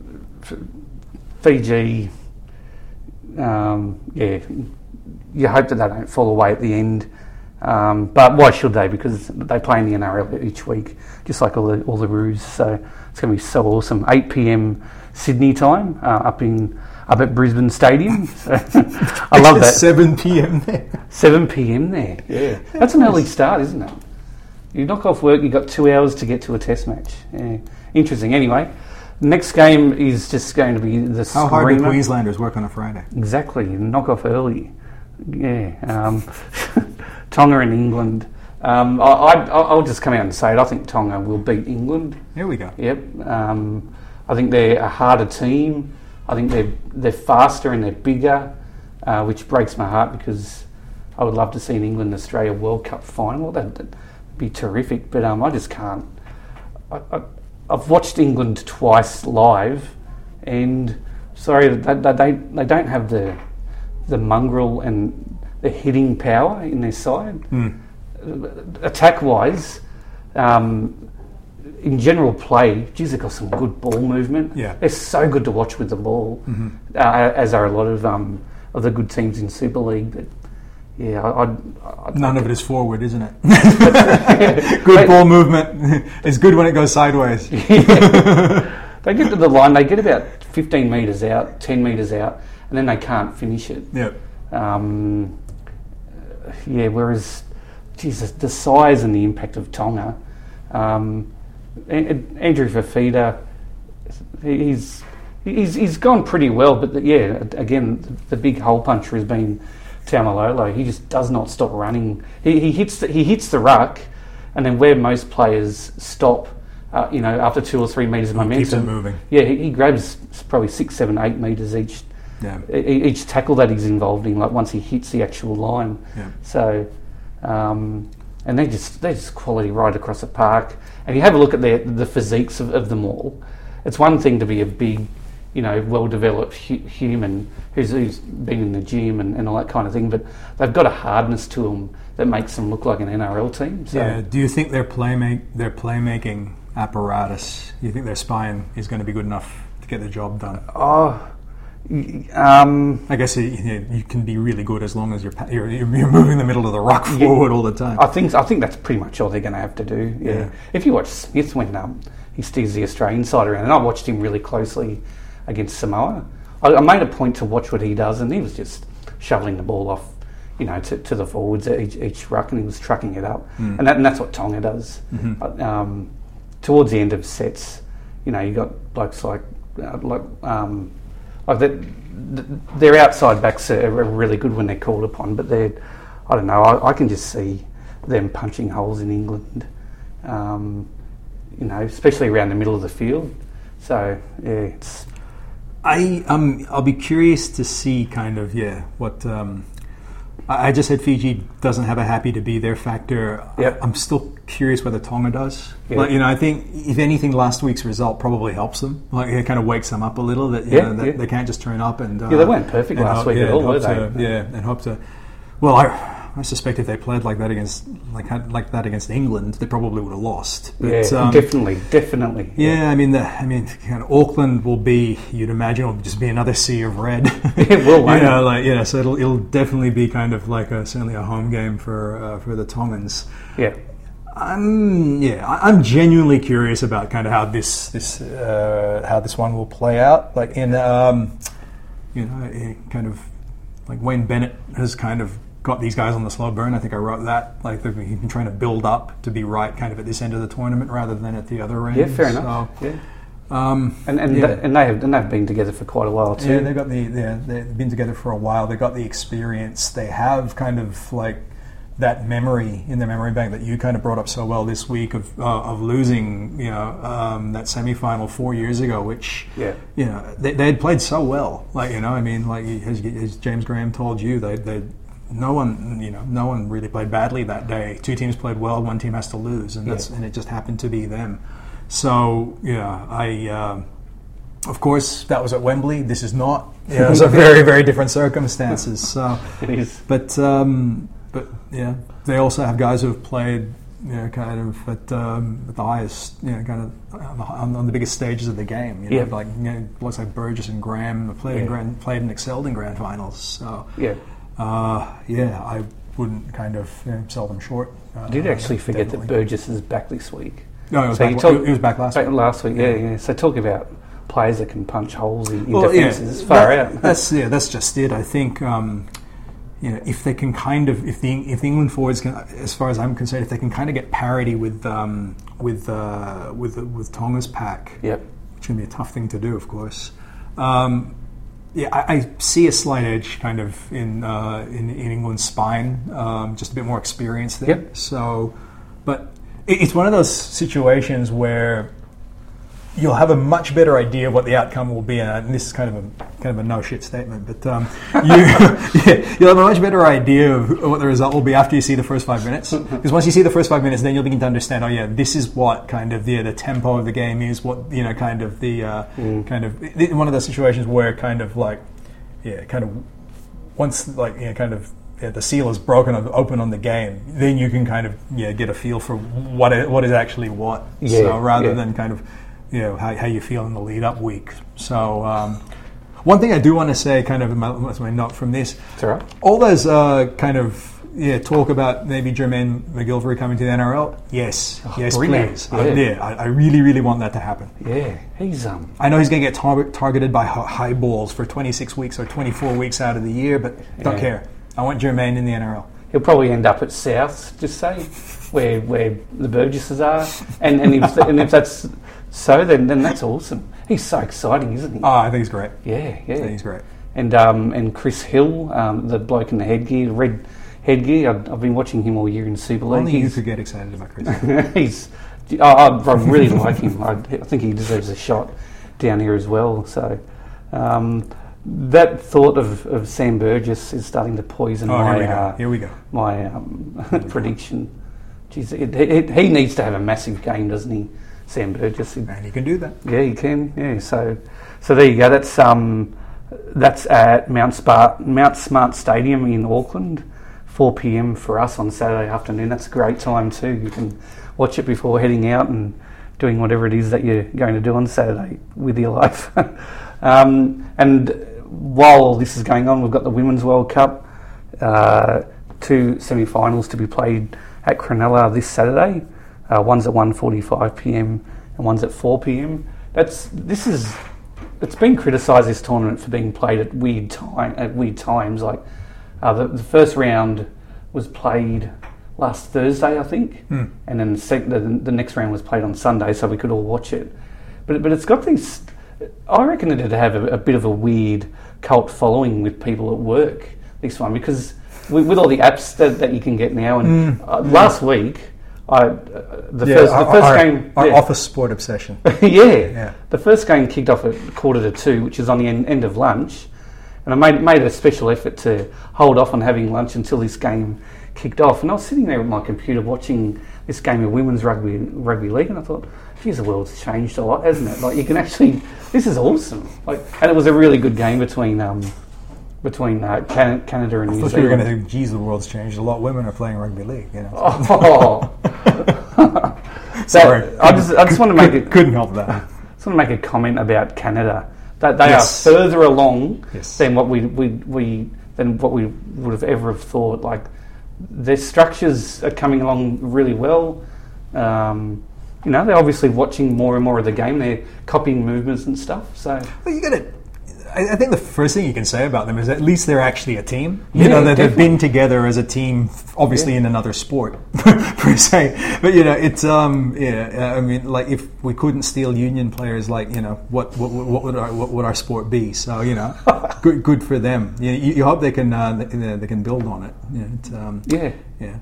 Fiji. Um, yeah, you hope that they don't fall away at the end. Um, but why should they? Because they play in the N R L each week, just like all the all the Roos. So it's going to be so awesome. eight p.m. Sydney time, uh, up in up at Brisbane Stadium. So I love that. seven p.m. there. seven p.m. there. Yeah, that's an early start, isn't it? You knock off work, you've got two hours to get to a Test match. Yeah. Interesting. Anyway, next game is just going to be the How screamer. hard do Queenslanders work on a Friday? Exactly. Knock off early. Yeah. Um, Tonga and England. Um, I, I, I'll just come out and say it. I think Tonga will beat England. Here we go. Yep. Um, I think they're a harder team. I think they're they're faster and they're bigger, uh, which breaks my heart because I would love to see an England Australia World Cup final. That'd, that'd be terrific. But um, I just can't. I, I, I've watched England twice live, and sorry, they, they they don't have the the mongrel and the hitting power in their side. Mm. Attack wise, um, in general play, geez, they've got some good ball movement. Yeah. They're so good to watch with the ball, Mm-hmm. uh, as are a lot of um, of the good teams in Super League. But yeah, I, I'd, I'd None of it is forward, isn't it? Good They- ball movement is good when it goes sideways. Yeah. They get to the line, they get about fifteen metres out, ten metres out, and then they can't finish it. Yep. Um, yeah, whereas, Jesus, the size and the impact of Tonga. Um, An- Andrew Fafita, he's he's he's gone pretty well, but the, yeah, again, the big hole puncher has been Taumalolo. He just does not stop running. He he hits the, he hits the ruck, and then where most players stop, uh, you know, after two or three metres of momentum, Keeps it moving. yeah, he, he grabs probably six, seven, eight metres each. Yeah. e- Each tackle that he's involved in, like once he hits the actual line. Yeah. So, um, and they just they're just quality right across the park. And you have a look at their, the physiques of, of them all. It's one thing to be a big, you know, well-developed hu- human who's, who's been in the gym and, and all that kind of thing, but they've got a hardness to them that makes them look like an N R L team. So. Yeah. Do you think their playmake their playmaking apparatus? Do you think their spine is going to be good enough to get the job done? Oh. y- Um, I guess you, you can be really good as long as you're, pa- you're you're moving the middle of the ruck forward all the time. I think I think that's pretty much all they're going to have to do. Yeah. Yeah. If you watch Smith when um, he steers the Australian side around, and I watched him really closely against Samoa. I, I made a point to watch what he does, and he was just shoveling the ball off, you know, to, to the forwards at each, each ruck, and he was trucking it up, Mm. and, that, and that's what Tonga does. Mhm. Uh, Um, towards the end of sets, you know, you got blokes like uh, like um, like that. Their outside backs are really good when they're called upon, but they're, I don't know, I, I can just see them punching holes in England, um, you know, especially around the middle of the field. So, yeah, it's... I um I'll be curious to see kind of yeah what um I I just said Fiji doesn't have a happy to be there factor. Yep. I, I'm still curious whether Tonga does. Yeah. Like, you know, I think if anything, last week's result probably helps them. Like it kind of wakes them up a little. That you Yeah, know, that yeah. they can't just turn up and uh, Yeah, they weren't perfect and last hope- week yeah, at all, and were hope they? to- Yeah, and hope to. Well, I I suspect if they played like that against like had- like that against England, they probably would have lost. But, yeah, um, definitely, definitely. Yeah, I mean, the, I mean, kind of Auckland will be. You'd imagine will just be another sea of red. It will, you won't know, it? like yeah. So it'll it'll definitely be kind of like a, certainly a home game for uh, for the Tongans. Yeah. I'm yeah, I- I'm genuinely curious about kind of how this this uh, how this one will play out. Like in um, you know, it kind of like Wayne Bennett has kind of got these guys on the slow burn. I think I wrote that. Like they've been trying to build up to be right kind of at this end of the tournament rather than at the other end. Yeah, fair enough. So, Yeah. um, And and, yeah. they, and they have and they've been together for quite a while too. Yeah, they've got the yeah, they've been together for a while. They've got the experience. They have kind of like that memory in their memory bank that you kind of brought up so well this week of uh, of losing, you know, um, that semi-final four years ago, which Yeah. you know they, they had played so well. Like you know, I mean, like as, as James Graham told you, they they no one you know no one really played badly that day. Two teams played well. One team has to lose, and that's Yeah. and it just happened to be them. So yeah, I. Um, Of course, that was at Wembley. This is not. Yeah, those are very, very different circumstances. So, It is. but um, but yeah, they also have guys who have played you know, kind of at, um, at the highest, you know, kind of on the, on, on the biggest stages of the game. You know, Yeah. like, you know, looks like Burgess and Graham played Yeah. in grand, played and excelled in grand finals. So Yeah. uh, yeah, I wouldn't kind of, you know, sell them short. Uh, I did actually forget definitely. that Burgess is back this week. No, it was, So back, you talk- it was back last Back week. last week, yeah, yeah. So talk about players that can punch holes in, in Well, yeah, defences. Far that- out. That's yeah, that's just it. I think um, you know, if they can kind of, if the if the England forwards can, as far as I'm concerned, if they can kind of get parity with um, with uh, with with Tonga's pack, Yep. which would be a tough thing to do, of course. Um, yeah, I, I see a slight edge kind of in uh, in, in England's spine, um, just a bit more experience there. Yep. So, but it, it's one of those situations where you'll have a much better idea of what the outcome will be, and this is kind of a kind of a no shit statement, but um, you yeah, you'll have a much better idea of what the result will be after you see the first five minutes. Because once you see the first five minutes, then you'll begin to understand. Oh yeah, this is what kind of the the tempo of the game is. What you know, kind of the uh, Mm. kind of one of those situations where kind of like yeah, kind of once like you know, kind of. Yeah, the seal is broken open on the game, then you can kind of yeah get a feel for what it, what is actually what. Yeah, so rather yeah. than kind of you know how, how you feel in the lead up week. So um, one thing I do want to say, kind of my, my note from this, That's all right. all those uh, kind of yeah talk about maybe Jermaine McGillivray coming to the N R L. Yes, Oh, yes, brilliant. please. Yeah. Uh, yeah, I, I really, really want that to happen. Yeah, he's um. I know he's going to get tar- targeted by hi- high balls for twenty-six weeks or twenty-four weeks out of the year, but don't Yeah. care. I want Jermaine in the N R L. He'll probably end up at South, just say, where where the Burgesses are, and and if and if that's so, then then that's awesome. He's so exciting, isn't he? Oh, I think he's great. yeah, I think yeah. he's great. And um and Chris Hill, um, the bloke in the headgear, red headgear. I've, I've been watching him all year in Super League. Only you He's could get excited about Chris. he's. I, I I really like him. I, I think he deserves a shot down here as well. So. Um, That thought of, of Sam Burgess is starting to poison Oh, my here we go. uh, Here we go. my um, prediction. Jeez, it, it, he needs to have a massive game, doesn't he, Sam Burgess? It- And he can do that. yeah, he can. Yeah, so so there you go. That's um that's at Mount Smart Mount Smart Stadium in Auckland, four p.m. for us on Saturday afternoon. That's a great time too. You can watch it before heading out and doing whatever it is that you're going to do on Saturday with your life. um, and while all this is going on, we've got the Women's World Cup, uh, two semi-finals to be played at Cronulla this Saturday. Uh, one's at one forty-five p.m. and one's at four p.m. That's this is it's been criticised, this tournament, for being played at weird time at weird times. Like uh, the, the first round was played last Thursday, I think, Hmm. and then the, sec- the the next round was played on Sunday, so we could all watch it. But but it's got these. I reckon it'd have a, a bit of a weird cult following with people at work, this one, because with, with all the apps that, that you can get now. And uh, last week, I uh, the Yeah, first our, the first our, game, our yeah. office sport obsession. yeah. Yeah. The first game kicked off at quarter to two, which is on the end, end of lunch, and I made made a special effort to hold off on having lunch until this game kicked off. And I was sitting there with my computer watching this game of women's rugby rugby league, and I thought, geez, the world's changed a lot, hasn't it? Like, you can actually, this is awesome. Like, and it was a really good game between um, between uh, Can- Canada and I New thought you were Zealand. going to think, geez, the world's changed. A lot of women are playing rugby league. You know. Oh, Sorry. That- I just I just want to make it. Couldn't help that. just want to make a comment about Canada. That they Yes. are further along Yes. than what we, we we than what we would have ever have thought. Like, their structures are coming along really well. Um, you know, they're obviously watching more and more of the game. They're copying movements and stuff. So Well, you got to. I I think the first thing you can say about them is at least they're actually a team. You Yeah, know, that they've definitely. been together as a team, obviously Yeah. in another sport, per se. But you know, it's um, yeah. I mean, like if we couldn't steal union players, like you know, what what, what would our what would our sport be? So you know, good good for them. You, you, you hope they can uh, they, they can build on it. You know, it's, um, yeah, yeah.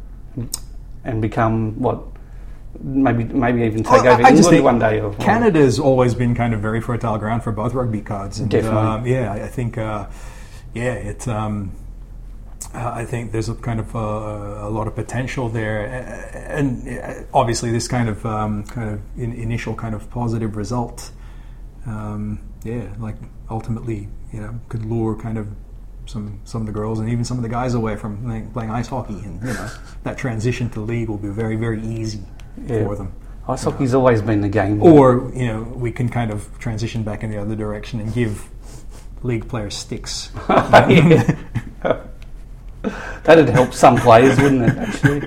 and become what maybe maybe even take Well, over I- I just England think one day. Or, or- Canada's always been kind of very fertile ground for both rugby cards. And, Definitely. Um, yeah, I I think, uh, yeah, it. Um, uh, I think there's a kind of uh, a lot of potential there, A- and uh, obviously this kind of um, kind of in, initial kind of positive result, um, yeah, like ultimately, you know, could lure kind of some some of the girls and even some of the guys away from playing, playing ice hockey, and you know that transition to league will be very very easy yeah. for them. Ice hockey's know. always been the game. Or you know we can kind of transition back in the other direction and give league players sticks. That'd help some players, wouldn't it? Actually,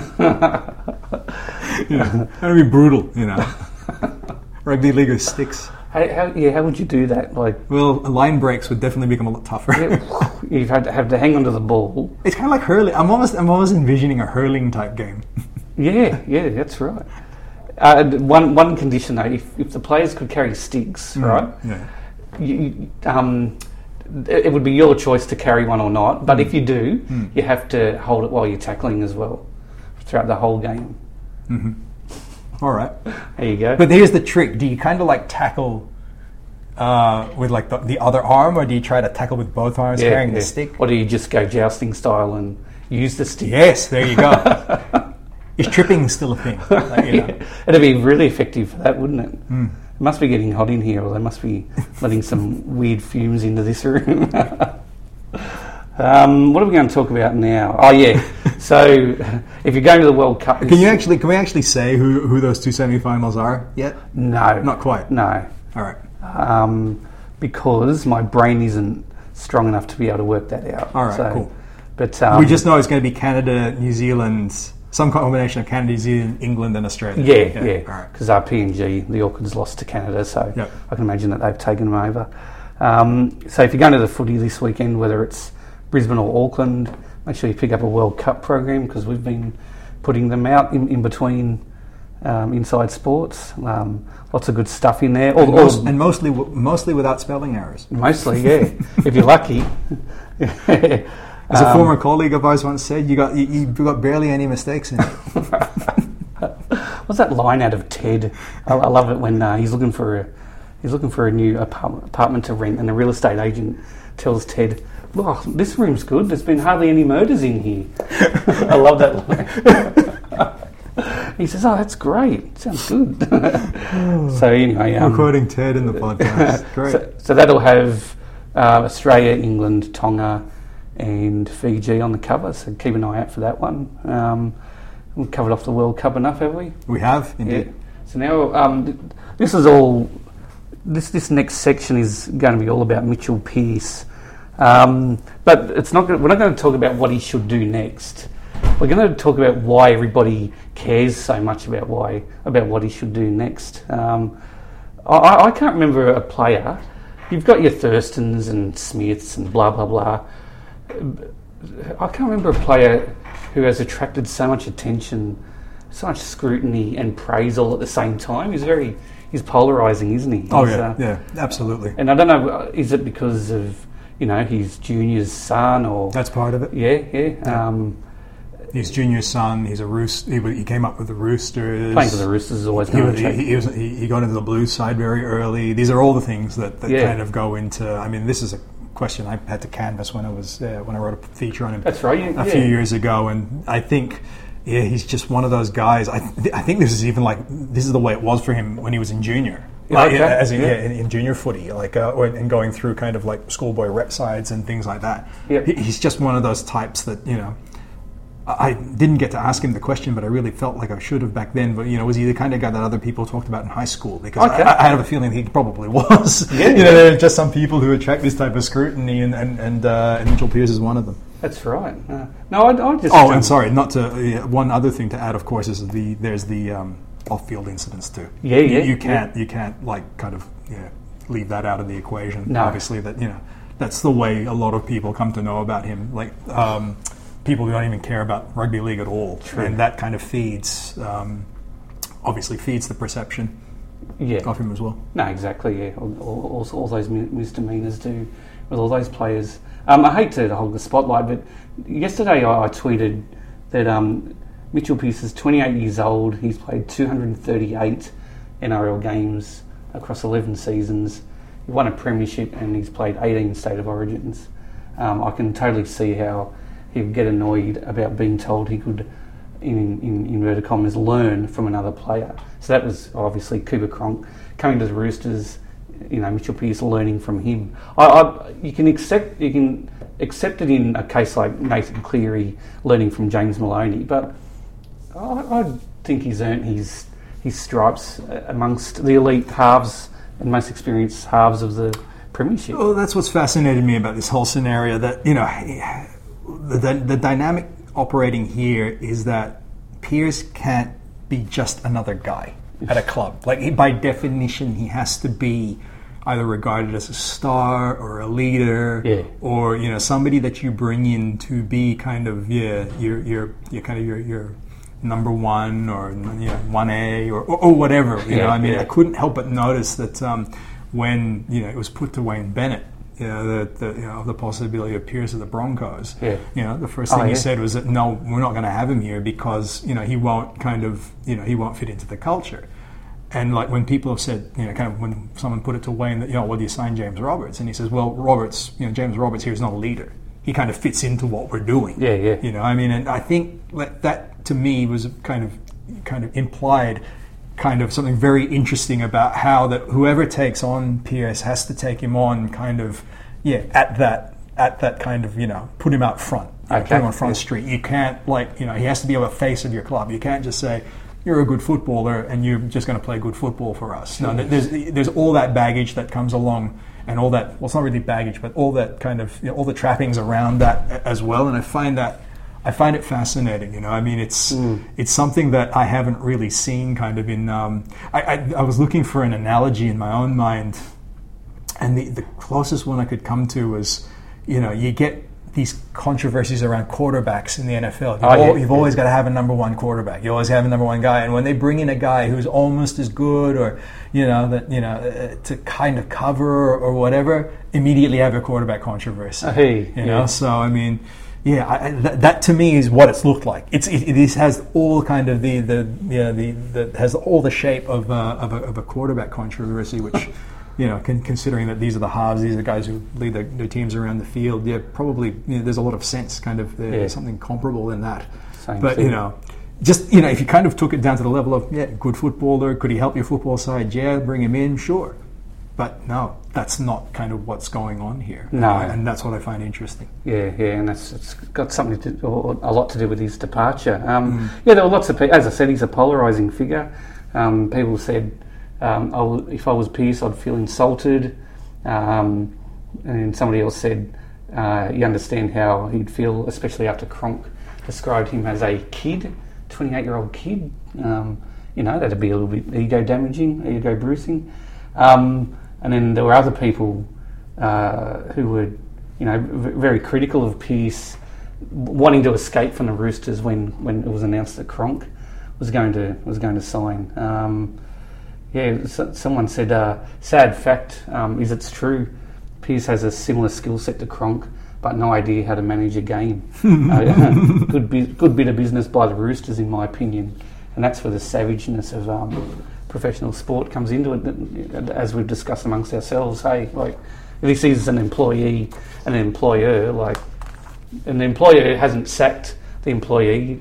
yeah, that'd be brutal, you know. Rugby league with sticks. How, how, yeah, how would you do that? Like, well, line breaks would definitely become a lot tougher. Yeah, you'd have to have to hang onto the ball. It's kind of like hurling. I'm almost, I'm almost envisioning a hurling type game. yeah, yeah, that's right. Uh, one one condition though, if, if the players could carry sticks, mm, right? Yeah. You, um, it would be your choice to carry one or not. But mm. if you do, mm. you have to hold it while you're tackling as well throughout the whole game. Mm-hmm. All right. There you go. But here's the trick. Do you kind of like tackle uh, with like the, the other arm, or do you try to tackle with both arms yeah, carrying yeah. the stick? Or do you just go jousting style and use the stick? Yes, there you go. Is tripping still a thing? Like, you know. Yeah. It'd be really effective for that, wouldn't it? Mm. It must be getting hot in here, or they must be letting some weird fumes into this room. Um, what are we going to talk about now? Oh yeah, so if you're going to the World Cup, can you actually can we actually say who, who those two semi-finals are yet? No, not quite. No. All right. Um, because my brain isn't strong enough to be able to work that out. All right, so, cool. But um, we just know it's going to be Canada, New Zealand, some combination of Canada, New Zealand, England, and Australia. Yeah, yeah. Because yeah. our P N G, the Orchids, lost to Canada, so yep. I can imagine that they've taken them over. Um, so if you're going to the footy this weekend, whether it's Brisbane or Auckland, make sure you pick up a World Cup program, because we've been putting them out in, in between um, Inside Sports. Um, lots of good stuff in there. All, and, most, all, and mostly mostly without spelling errors. Mostly, yeah. If you're lucky. As a um, former colleague of ours once said, you got you, you got barely any mistakes in it. What's that line out of Ted? I, I love it when uh, he's looking for a he's looking for a new apartment, apartment to rent, and the real estate agent tells Ted, "Oh, this room's good. There's been hardly any murders in here." I love that line. He says, "Oh, that's great. Sounds good." So anyway, um, we're quoting Ted in the podcast. Great. So, so that'll have uh, Australia, England, Tonga, and Fiji on the cover. So keep an eye out for that one. Um, we've covered off the World Cup enough, have we? We have, indeed. Yeah. So now um, th- this is all. This this next section is going to be all about Mitchell Pearce. Um, but it's not. We're not going to talk about what he should do next. We're going to talk about why everybody cares so much about why about what he should do next. Um, I, I can't remember a player. You've got your Thurstons and Smiths and blah blah blah. I can't remember a player who has attracted so much attention, so much scrutiny and praise all at the same time. He's very he's polarising, isn't he? He's, oh yeah, uh, yeah, absolutely. And I don't know, is it because of you know his junior's son, or that's part of it? Yeah, yeah. yeah. Um, his junior's son. He's a roost. He, he came up with the Roosters. Playing for the Roosters is always going to. He, he, was, he, he got into the Blues side very early. These are all the things that, that yeah. kind of go into. I mean, this is a question I had to canvass when I was uh, when I wrote a feature on him. That's right. A yeah. few years ago, and I think. Yeah, he's just one of those guys. I, th- I think this is even like this is the way it was for him when he was in junior. Like, okay. As in, yeah. Yeah, in, in junior footy, like uh, or, and going through kind of like schoolboy rep sides and things like that. Yep. He, he's just one of those types that you know. I didn't get to ask him the question, but I really felt like I should have back then. But you know, was he the kind of guy that other people talked about in high school? Because okay. I, I have a feeling he probably was. Yeah, you yeah. know, there are just some people who attract this type of scrutiny, and and and, uh, and Mitchell Pearce is one of them. That's right. Uh, no, I, I just. Oh, and sorry, not to. Uh, one other thing to add, of course, is the there's the um, off-field incidents too. Yeah, yeah. You, you can't yeah. you can't like kind of yeah leave that out of the equation. No. Obviously, that you know that's the way a lot of people come to know about him. Like. Um, People who don't even care about rugby league at all, True. And that kind of feeds, um, obviously feeds the perception yeah. of him as well. No, exactly. Yeah, all, all, all those misdemeanors do with all those players. Um, I hate to hold the spotlight, but yesterday I, I tweeted that um, Mitchell Pearce is twenty-eight years old. He's played two hundred thirty-eight N R L games across eleven seasons. He won a premiership and he's played eighteen State of Origins. Um, I can totally see how he would get annoyed about being told he could, in, in inverted commas, learn from another player. So that was obviously Cooper Cronk coming to the Roosters. You know, Mitchell Pearce learning from him. I, I, you can accept, you can accepted in a case like Nathan Cleary learning from James Maloney, but I, I think he's earned his his stripes amongst the elite halves and most experienced halves of the Premiership. Well, that's what's fascinated me about this whole scenario. That you know, the the dynamic operating here is that Pearce can't be just another guy at a club. Like he, by definition, he has to be either regarded as a star or a leader, yeah. or you know somebody that you bring in to be kind of yeah your your your kind of your your number one or you know one A or, or or whatever. You yeah, know, I mean, yeah. I couldn't help but notice that um, when you know it was put to Wayne Bennett, you know, the, the you know the possibility of Pearce of the Broncos. Yeah. You know, the first thing oh, he yeah. said was that no, we're not going to have him here because you know he won't kind of you know he won't fit into the culture. And like when people have said, you know, kind of when someone put it to Wayne that, you know, well, do you sign James Roberts? And he says, well, Roberts, you know, James Roberts here is not a leader. He kind of fits into what we're doing. Yeah, yeah. You know, I mean, and I think that, that to me was kind of, kind of implied, kind of something very interesting about how that whoever takes on Pearce has to take him on, kind of, yeah, at that, at that kind of, you know, put him out front, you know, Okay. put him on Front Yeah. Street. You can't like, you know, he has to be a face of your club. You can't just say, you're a good footballer and you're just going to play good football for us. No, there's there's all that baggage that comes along and all that, well, it's not really baggage, but all that kind of, you know, all the trappings around that as well. And I find that, I find it fascinating, you know, I mean, it's Mm. it's something that I haven't really seen kind of in, um, I, I, I was looking for an analogy in my own mind, and the, the closest one I could come to was, you know, you get these controversies around quarterbacks in the N F L. You've, Oh, al- yeah, you've yeah. always got to have a number one quarterback. You always have a number one guy, and when they bring in a guy who's almost as good, or you know that you know uh, to kind of cover or, or whatever, immediately have a quarterback controversy. Uh, hey, you know, yeah. so I mean, yeah, I, I- that, that to me is what it's looked like. It's it, it is, has all kind of the the you know, the, the has all the shape of uh, of, a, of a quarterback controversy, which. You know, con- considering that these are the halves, these are the guys who lead their, their teams around the field, yeah, probably you know, there's a lot of sense, kind of there, Yeah. something comparable in that. Same but thing. you know, just you know, if you kind of took it down to the level of yeah, good footballer, could he help your football side? Yeah, bring him in, sure. But no, that's not kind of what's going on here. No. Uh, and that's what I find interesting. Yeah, yeah, and that's it's got something to or a lot to do with his departure. Um, Yeah, there were lots of people. As I said, he's a polarising figure. Um, people said, um, I w- if I was Pearce, I'd feel insulted. Um, and somebody else said, uh, you understand how he'd feel, especially after Cronk described him as a kid, twenty-eight-year-old kid. Um, you know, that'd be a little bit ego damaging, ego bruising. Um, and then there were other people uh, who were, you know, v- very critical of Pearce, wanting to escape from the Roosters when, when it was announced that Cronk was going to was going to sign. Um, yeah, so, someone said, uh, sad fact um, is it's true. Pearce has a similar skill set to Cronk, but no idea how to manage a game. uh, good, bi- good bit of business by the Roosters, in my opinion, and that's where the savageness of um, professional sport comes into it, as we've discussed amongst ourselves. Hey, like if he sees an employee and an employer, like, and the employer hasn't sacked the employee,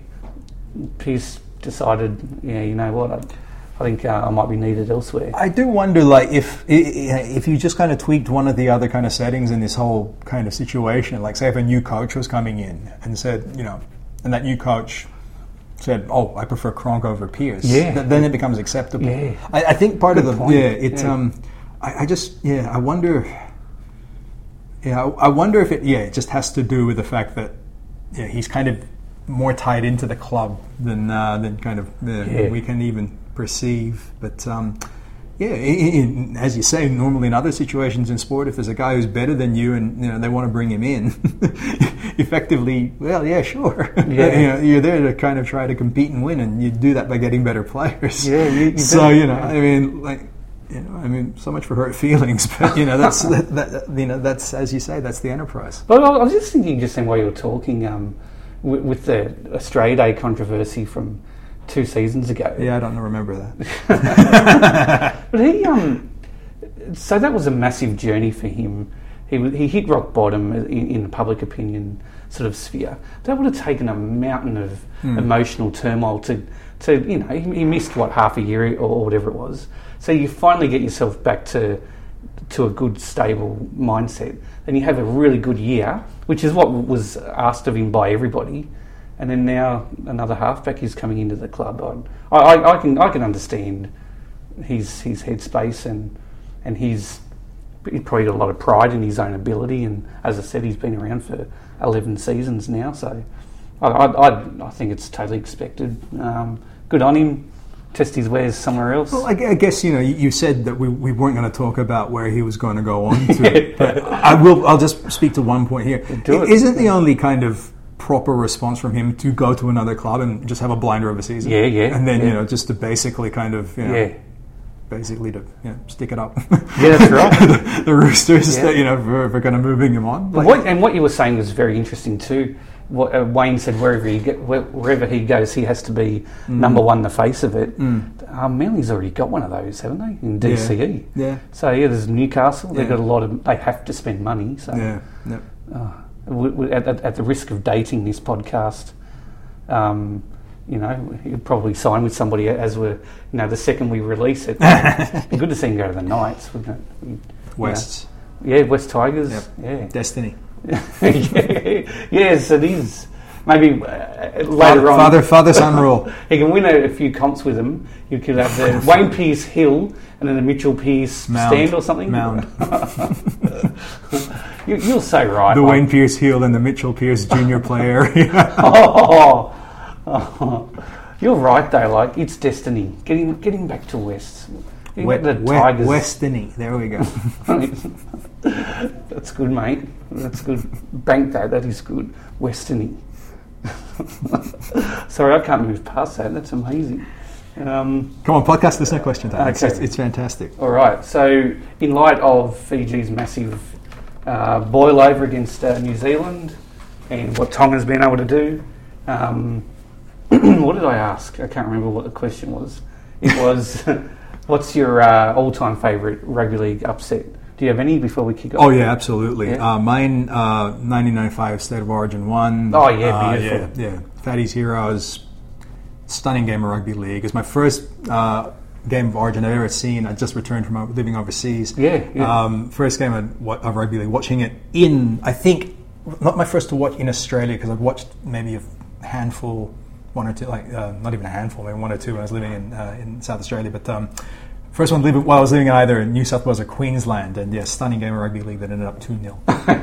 Pearce decided, yeah, you know what, I, I think uh, I might be needed elsewhere. I do wonder, like, if if you just kind of tweaked one of the other kind of settings in this whole kind of situation, like, say, if a new coach was coming in and said, you know, and that new coach said, "Oh, I prefer Cronk over Pearce," Yeah. th- then it becomes acceptable. Yeah. I, I think part Good of the point. yeah, it's Yeah. um, I, I just yeah, I wonder, yeah, I, I wonder if it yeah, it just has to do with the fact that yeah, he's kind of more tied into the club than uh, than kind of uh, Yeah. we can even perceive. But um, yeah, in, in, as you say, normally in other situations in sport, if there's a guy who's better than you and you know they want to bring him in, effectively, well, yeah, sure. Yeah. you know, you're there to kind of try to compete and win, and you do that by getting better players. Yeah, you- you so do. you know, I mean, like. You know, I mean, so much for hurt feelings, but you know, that's that, that, you know, that's as you say, that's the enterprise. But I was just thinking, just then while you were talking, um, with, with the Australia Day controversy from two seasons ago. Yeah, I don't remember that. But he, um, so that was a massive journey for him. He w- he hit rock bottom in, in the public opinion sort of sphere. That would have taken a mountain of Mm. emotional turmoil to, to you know, he, he missed what half a year or whatever it was. So you finally get yourself back to to a good stable mindset. Then you have a really good year, which is what was asked of him by everybody. And then now another halfback is coming into the club. I, I, I can I can understand his his headspace, and and he's he's probably got a lot of pride in his own ability. And as I said, he's been around for eleven seasons now, so I I, I think it's totally expected. Um, good on him. Test his wares somewhere else. Well, I, I guess you know you, you said that we, we weren't going to talk about where he was going to go on to, but I will. I'll just speak to one point here. Do it. Isn't the only kind of proper response from him to go to another club and just have a blinder of a season? Yeah, yeah. And then yeah. you know just to basically kind of you know, yeah. basically to you know, stick it up. Yeah, that's right. the, the Roosters, Yeah. that, you know, for, for kind of moving him on. Like, what, and what you were saying was very interesting too. What uh, Wayne said, wherever he get, wherever he goes, he has to be mm. number one, the face of it. Mm. Um, Manly's already got one of those, haven't they? In D C E. Yeah. yeah. So yeah, there's Newcastle. They've yeah. got a lot of. They have to spend money. So yeah. Yep. Uh, w- w- at, at, at the risk of dating this podcast, um, you know, you'd probably sign with somebody as we're, you know, the second we release it. It'd be good to see him go to the Knights, wouldn't it? Wests. Yeah, West Tigers. Yep. Yeah. Destiny. Yes, it is. Maybe uh, later father, on, father, father, son rule. He can win a, a few comps with them. You could have the Wayne Pearce Hill and then the Mitchell Pearce Mound. stand or something. Mound. you, you're so right. The like, Wayne Pearce Hill and the Mitchell Pearce Junior player. oh, oh, you're right though. Like it's destiny. Getting getting back to West. We, the we, Tigers. Westiny. There we go. That's good, mate. That's good. Bank that. That is good. Westiny. Sorry, I can't move past that. That's amazing. Um, Come on, podcast listener question time. Okay. It's, it's, it's fantastic. All right. So, in light of Fiji's massive uh, boil over against uh, New Zealand and what Tonga's been able to do, um, what did I ask? I can't remember what the question was. It was, what's your uh, all-time favourite rugby league upset? Do you have any before we kick off? Oh, yeah, absolutely. Yeah. Uh, mine, uh, nineteen ninety-five State of Origin one. Oh, yeah, uh, beautiful. Yeah, yeah. Fatty's Heroes, stunning game of rugby league. It's my first uh, game of Origin I've ever seen. I just returned from living overseas. Yeah, yeah. Um, first game of, of rugby league, watching it in, I think, not my first to watch in Australia, because I've watched maybe a handful, one or two, like uh, not even a handful, maybe one or two when I was living in uh, in South Australia, but... Um, First one living, while I was living in either New South Wales or Queensland, and yeah, stunning game of rugby league that ended up two nil.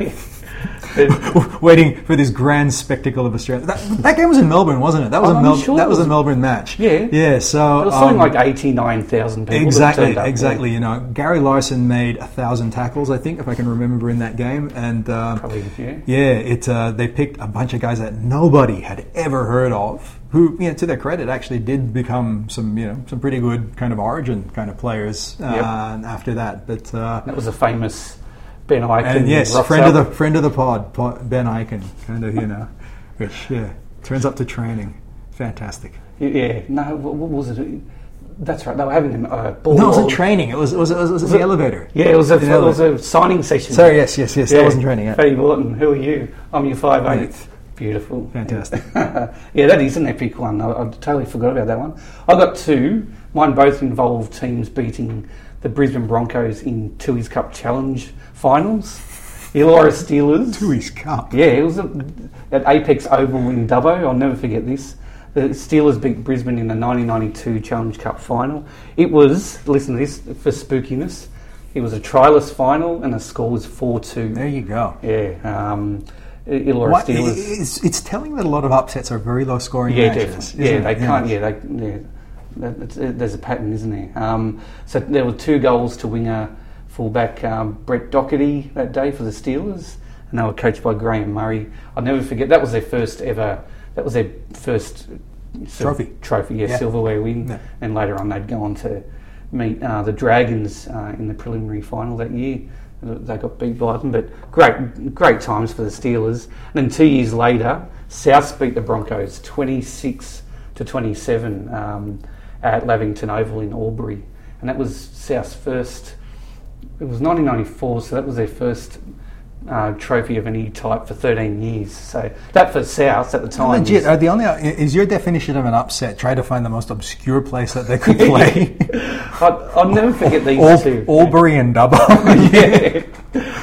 Waiting for this grand spectacle of Australia. That, that game was in Melbourne, wasn't it? That was I'm a Mel- sure that it was was. a Melbourne match. Yeah, yeah. So it was something um, like eighty-nine thousand people. Exactly, that turned up, exactly. yeah. You know, Gary Larson made a thousand tackles, I think, if I can remember, in that game, and uh, Probably, yeah. yeah, it. Uh, they picked a bunch of guys that nobody had ever heard of, who, you know, to their credit, actually did become some, you know, some pretty good kind of Origin kind of players uh, Yep. after that. But uh, That was a famous Ben Eichen. and yes, rocks friend up. of the friend of the pod, pod, Ben Eichen, kind of, you know, which yeah, turns up to training, fantastic. Yeah, no, what, what was it? That's right. They were having a uh, ball. No, it wasn't training. It was it was, it was, it was the elevator. Yeah, it was a The it was elevator. a signing session. Sorry, yes, yes, yes. Yeah. That wasn't training. Yeah. Fatty Morton, who are you? I'm your five eight. Right. Beautiful. Fantastic. Yeah, that is an epic one. I, I totally forgot about that one. I got two. Mine both involved teams beating the Brisbane Broncos in Tui's Cup Challenge finals. The Illawarra Steelers. Tui's Cup. Yeah, it was a, at Apex Oval in Dubbo. I'll never forget this. The Steelers beat Brisbane in the nineteen ninety-two Challenge Cup final. It was, listen to this, for spookiness, it was a trialist final and the score was four two. There you go. Yeah. Um, Illawarra What, Steelers. it's, it's telling that a lot of upsets are very low scoring Yeah, matches. definitely. Yeah, isn't they it? can't. Yeah, they. Yeah, that, it's, uh, there's a pattern, isn't there? Um, so there were two goals to winger fullback um, Brett Doherty that day for the Steelers, and they were coached by Graham Murray. I'll never forget. That was their first ever. That was their first sil- Trophy. Trophy, yeah, Yeah. silverware win. Yeah. And later on, they'd go on to meet uh, the Dragons uh, in the preliminary final that year. They got beat by them, but great, great times for the Steelers. And then two years later, South beat the Broncos twenty-six to twenty-seven um, at Lavington Oval in Albury, and that was South's first. It was nineteen ninety-four, so that was their first uh, trophy of any type for thirteen years. So that for South at the time. Legit. was- Are the only is your definition of an upset? Try to find the most obscure place that they could play. I'll, I'll never forget these Al- two. Albury and Dubbo. yeah,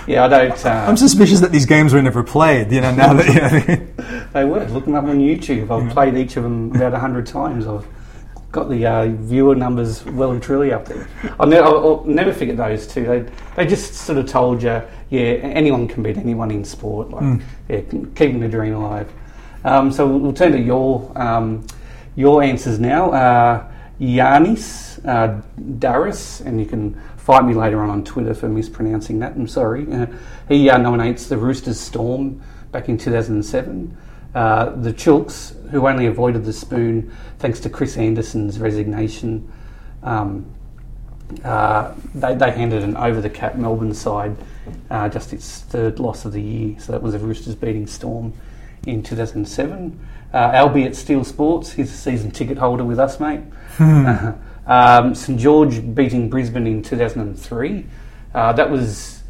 Yeah, I don't. Uh, I'm suspicious that these games were never played. You know, now that you know, they were. Look them up on YouTube. I've yeah. played each of them about a hundred times. I've got the uh, viewer numbers well and truly up there. I'll, ne- I'll, I'll never forget those two. They they just sort of told you, yeah, anyone can beat anyone in sport. Like, mm. yeah, keeping the dream alive. Um, so we'll, we'll turn to your um, your answers now. Uh, Yanis uh, Daris, and you can fight me later on on Twitter for mispronouncing that. I'm sorry. Uh, he uh, nominates the Roosters Storm back in two thousand seven. Uh, the Chooks, who only avoided the spoon thanks to Chris Anderson's resignation, um, uh, they, they handed an over-the-cap Melbourne side uh, just its third loss of the year. So that was the Roosters beating Storm in two thousand seven. Uh, albeit Steel Sports, he's a season ticket holder with us, mate. uh, um, St George beating Brisbane in two thousand three. Uh, that was...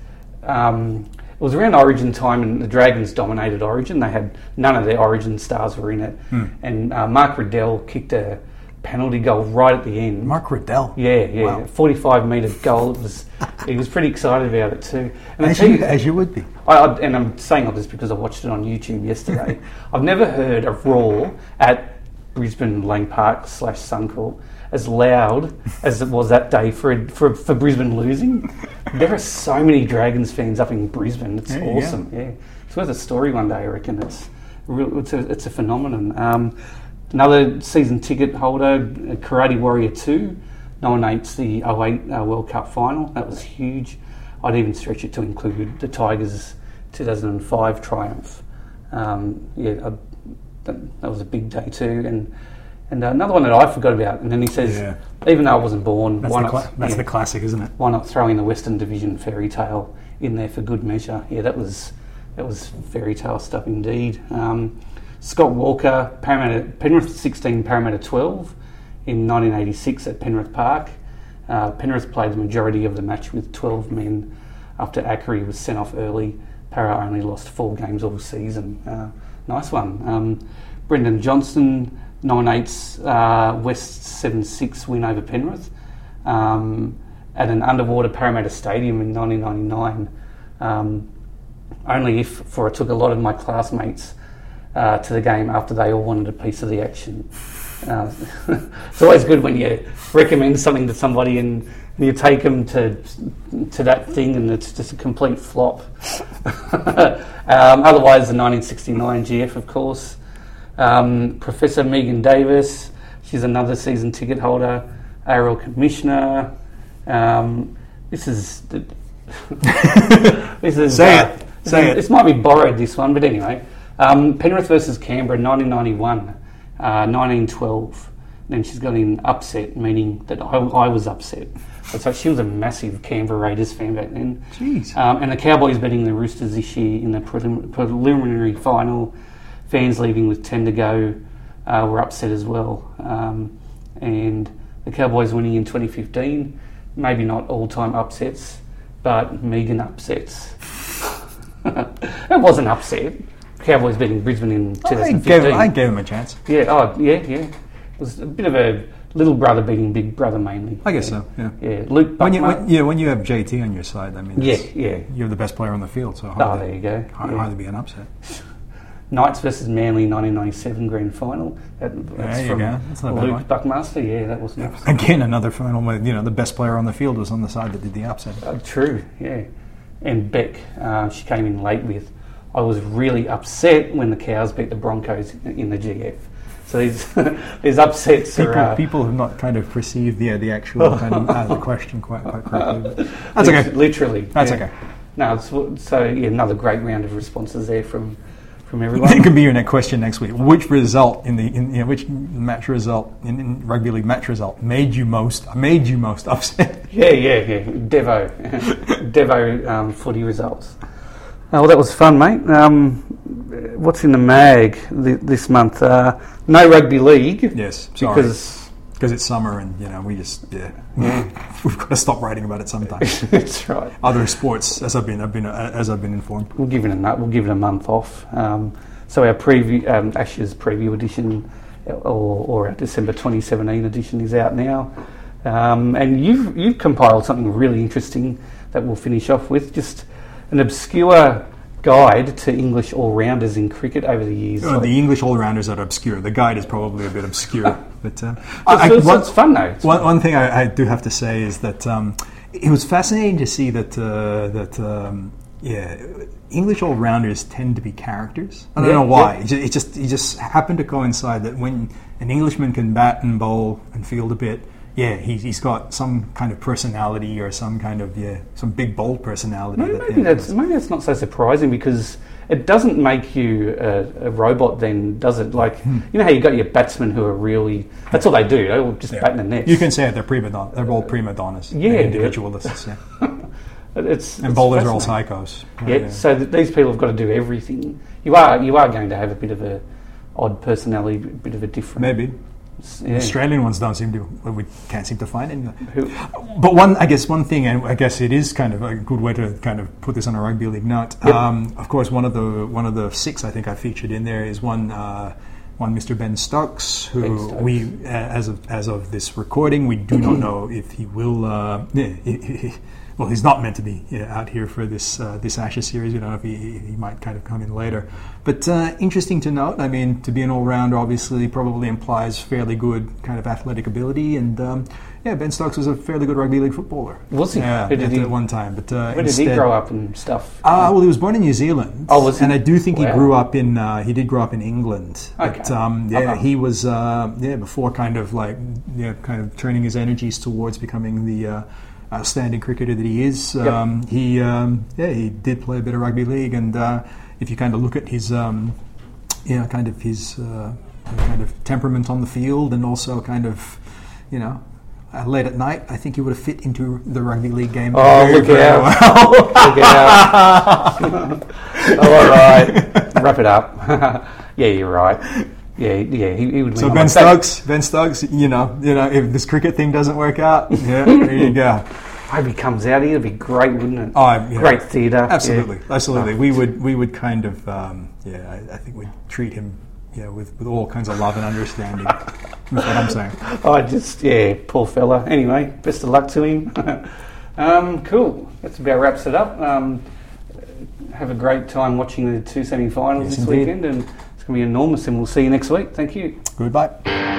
Um, It was around Origin time, and the Dragons dominated Origin. They had none of their Origin stars were in it, hmm. and uh, Mark Riddell kicked a penalty goal right at the end. Mark Riddell, yeah, yeah, wow. forty-five metre goal. It was, he was pretty excited about it too. And as, you, as you would be. I, I, and I'm saying all this because I watched it on YouTube yesterday. I've never heard a roar at Brisbane Lang Park slash Suncorp as loud as it was that day for for, for Brisbane losing. There are so many Dragons fans up in Brisbane. It's yeah, awesome. Yeah. yeah, it's worth a story one day. I reckon it's real, it's a it's a phenomenon. Um, another season ticket holder, Karate Warrior Two, nominates the oh eight uh, World Cup final. That was huge. I'd even stretch it to include the Tigers' two thousand five triumph. Um, yeah, I, that, that was a big day too. And And another one that I forgot about, and then he says, yeah. even though I wasn't born, that's, why the, not, cla- that's yeah, the classic, isn't it? Why not throw in the Western Division fairy tale in there for good measure? Yeah, that was that was fairy tale stuff indeed. Um, Scott Walker, Parramatta, Penrith sixteen, Parramatta twelve in nineteen eighty-six at Penrith Park. Uh, Penrith played the majority of the match with twelve men. After Ackery was sent off early, Para only lost four games all season. Uh, nice one. Um, Brendan Johnson nominates uh, West's seven six win over Penrith um, at an underwater Parramatta Stadium in nineteen ninety-nine. Um, only if, for it took a lot of my classmates uh, to the game after they all wanted a piece of the action. Uh, it's always good when you recommend something to somebody and you take them to to that thing and it's just a complete flop. um, otherwise, the nineteen sixty-nine G F, of course. Um, Professor Megan Davis, she's another season ticket holder, A R L Commissioner. Um, this is... The this is Say uh, it. Say it. This might be borrowed, this one, but anyway. Um, Penrith versus Canberra, nineteen ninety-one, uh, nineteen twelve. Then she's got in upset, meaning that I, I was upset. So she was a massive Canberra Raiders fan back then. Jeez. Um, and the Cowboys beating the Roosters this year in the prelim- preliminary final. Fans leaving with ten to go uh, were upset as well. Um, and the Cowboys winning in twenty fifteen, maybe not all-time upsets, but Megan upsets. It wasn't upset. Cowboys beating Brisbane in twenty fifteen. I gave, I gave them a chance. Yeah, oh, yeah, yeah. It was a bit of a little brother beating big brother mainly. I guess yeah. so, yeah. Yeah, Luke when you, when, yeah, when you have J T on your side, I mean, yeah, yeah. you're the best player on the field, so oh, there you go. Hard, yeah. hard to be an upset. Knights versus Manly nineteen ninety-seven grand final. That, that's there you from go. That's not Luke bad Buckmaster. Yeah, that was yeah. Again, another final where, you know, the best player on the field was on the side that did the upset. Uh, true, yeah. And Beck, uh, she came in late with, I was really upset when the Cows beat the Broncos in, in the G F. So these these upsets people, are... Uh, people have not kind of perceived the, the actual kind of, uh, the question quite, quite correctly. That's okay. Literally. That's yeah. okay. No, it's, so yeah, another great round of responses there from... From everyone. It could be your next question next week. Which result in the in, you know, which match result in, in rugby league match result made you most made you most upset? Yeah, yeah, yeah. Devo, Devo um, footy results. Oh, well, that was fun, mate. Um, what's in the mag th- this month? Uh, no rugby league. Yes, sorry. because because it's summer and you know we just yeah, yeah. we've got to stop writing about it sometime. That's right. Other sports, as I've been, I've been uh, as I've been informed. We'll give it a we'll give it a month off. Um, so our preview, um, Ashes preview edition, or, or our December twenty seventeen edition is out now. Um, and you've you've compiled something really interesting that we'll finish off with. Just an obscure guide to English all-rounders in cricket over the years. Oh, like, the English all-rounders are obscure. The guide is probably a bit obscure. but uh, it's, I, it's, one, it's fun though. It's one, fun. one thing I, I do have to say is that um, it was fascinating to see that uh, that um, yeah, English all-rounders tend to be characters. I don't Yeah, know why. yeah. It, just, it just it just happened to coincide that when an Englishman can bat and bowl and field a bit, yeah, he, he's got some kind of personality or some kind of yeah, some big bold personality. Maybe, that, maybe yeah, that's maybe that's not so surprising because it doesn't make you a, a robot. Then does it? Like you know how you got your batsmen who are really that's all they do. They all just yeah. bat in the nets. You can say it. They're prima don- They're all prima donnas. Yeah, They're yeah. individualists. Yeah. It's, And it's bowlers are all fascinating. psychos. Yeah, Right, so th- these people have got to do everything. You are you are going to have a bit of a odd personality, a bit of a different. Maybe. Yeah. Australian ones don't seem to. Well, we can't seem to find any. Who, But one, I guess, one thing, and I guess it is kind of a good way to kind of put this on a rugby league note. Yep. Um, of course, one of the one of the six I think I featured in there is one. Uh, one Mister Ben Stokes, who Ben Stokes. we, uh, as of as of this recording, we do not know if he will. Uh, yeah, he, he, well, he's not meant to be yeah, out here for this uh, this Ashes series. We don't know if he, he might kind of come in later. But uh, interesting to note. I mean, to be an all-rounder obviously probably implies fairly good kind of athletic ability. And um, yeah, Ben Stokes was a fairly good rugby league footballer. Was he? Yeah, Who did at, he- at one time. But uh, where did instead, he grow up and stuff? Uh, well, he was born in New Zealand. Oh, was he? And I do think he Wow. grew up in. Uh, he did grow up in England. But Okay. um, yeah, Okay. he was. Uh, yeah, before kind of like yeah, kind of turning his energies towards becoming the uh, outstanding cricketer that he is. Yep. Um, he um, yeah, he did play a bit of rugby league, and uh, if you kind of look at his, um, you know, kind of his uh, kind of temperament on the field, and also kind of, you know. Uh, late at night, I think he would have fit into the rugby league game. Oh, very, look very out. well. Look out. Oh, all right. Wrap it up. Yeah, you're right. Yeah, yeah, he, he would win. So on Ben that. Stokes, Ben Stokes, you know, you know, if this cricket thing doesn't work out, yeah, there you go. I hope he comes out here. It'd be great, wouldn't it? Oh, yeah. Great theatre. Absolutely, Yeah. absolutely. Oh. We would, we would kind of, um, yeah, I, I think we'd treat him, yeah, with, with all kinds of love and understanding. That's what I'm saying. I just, yeah, poor fella. Anyway, best of luck to him. um, cool. That's about wraps it up. Um, have a great time watching the two semi-finals Yes, this indeed. weekend, and it's going to be enormous. And we'll see you next week. Thank you. Goodbye.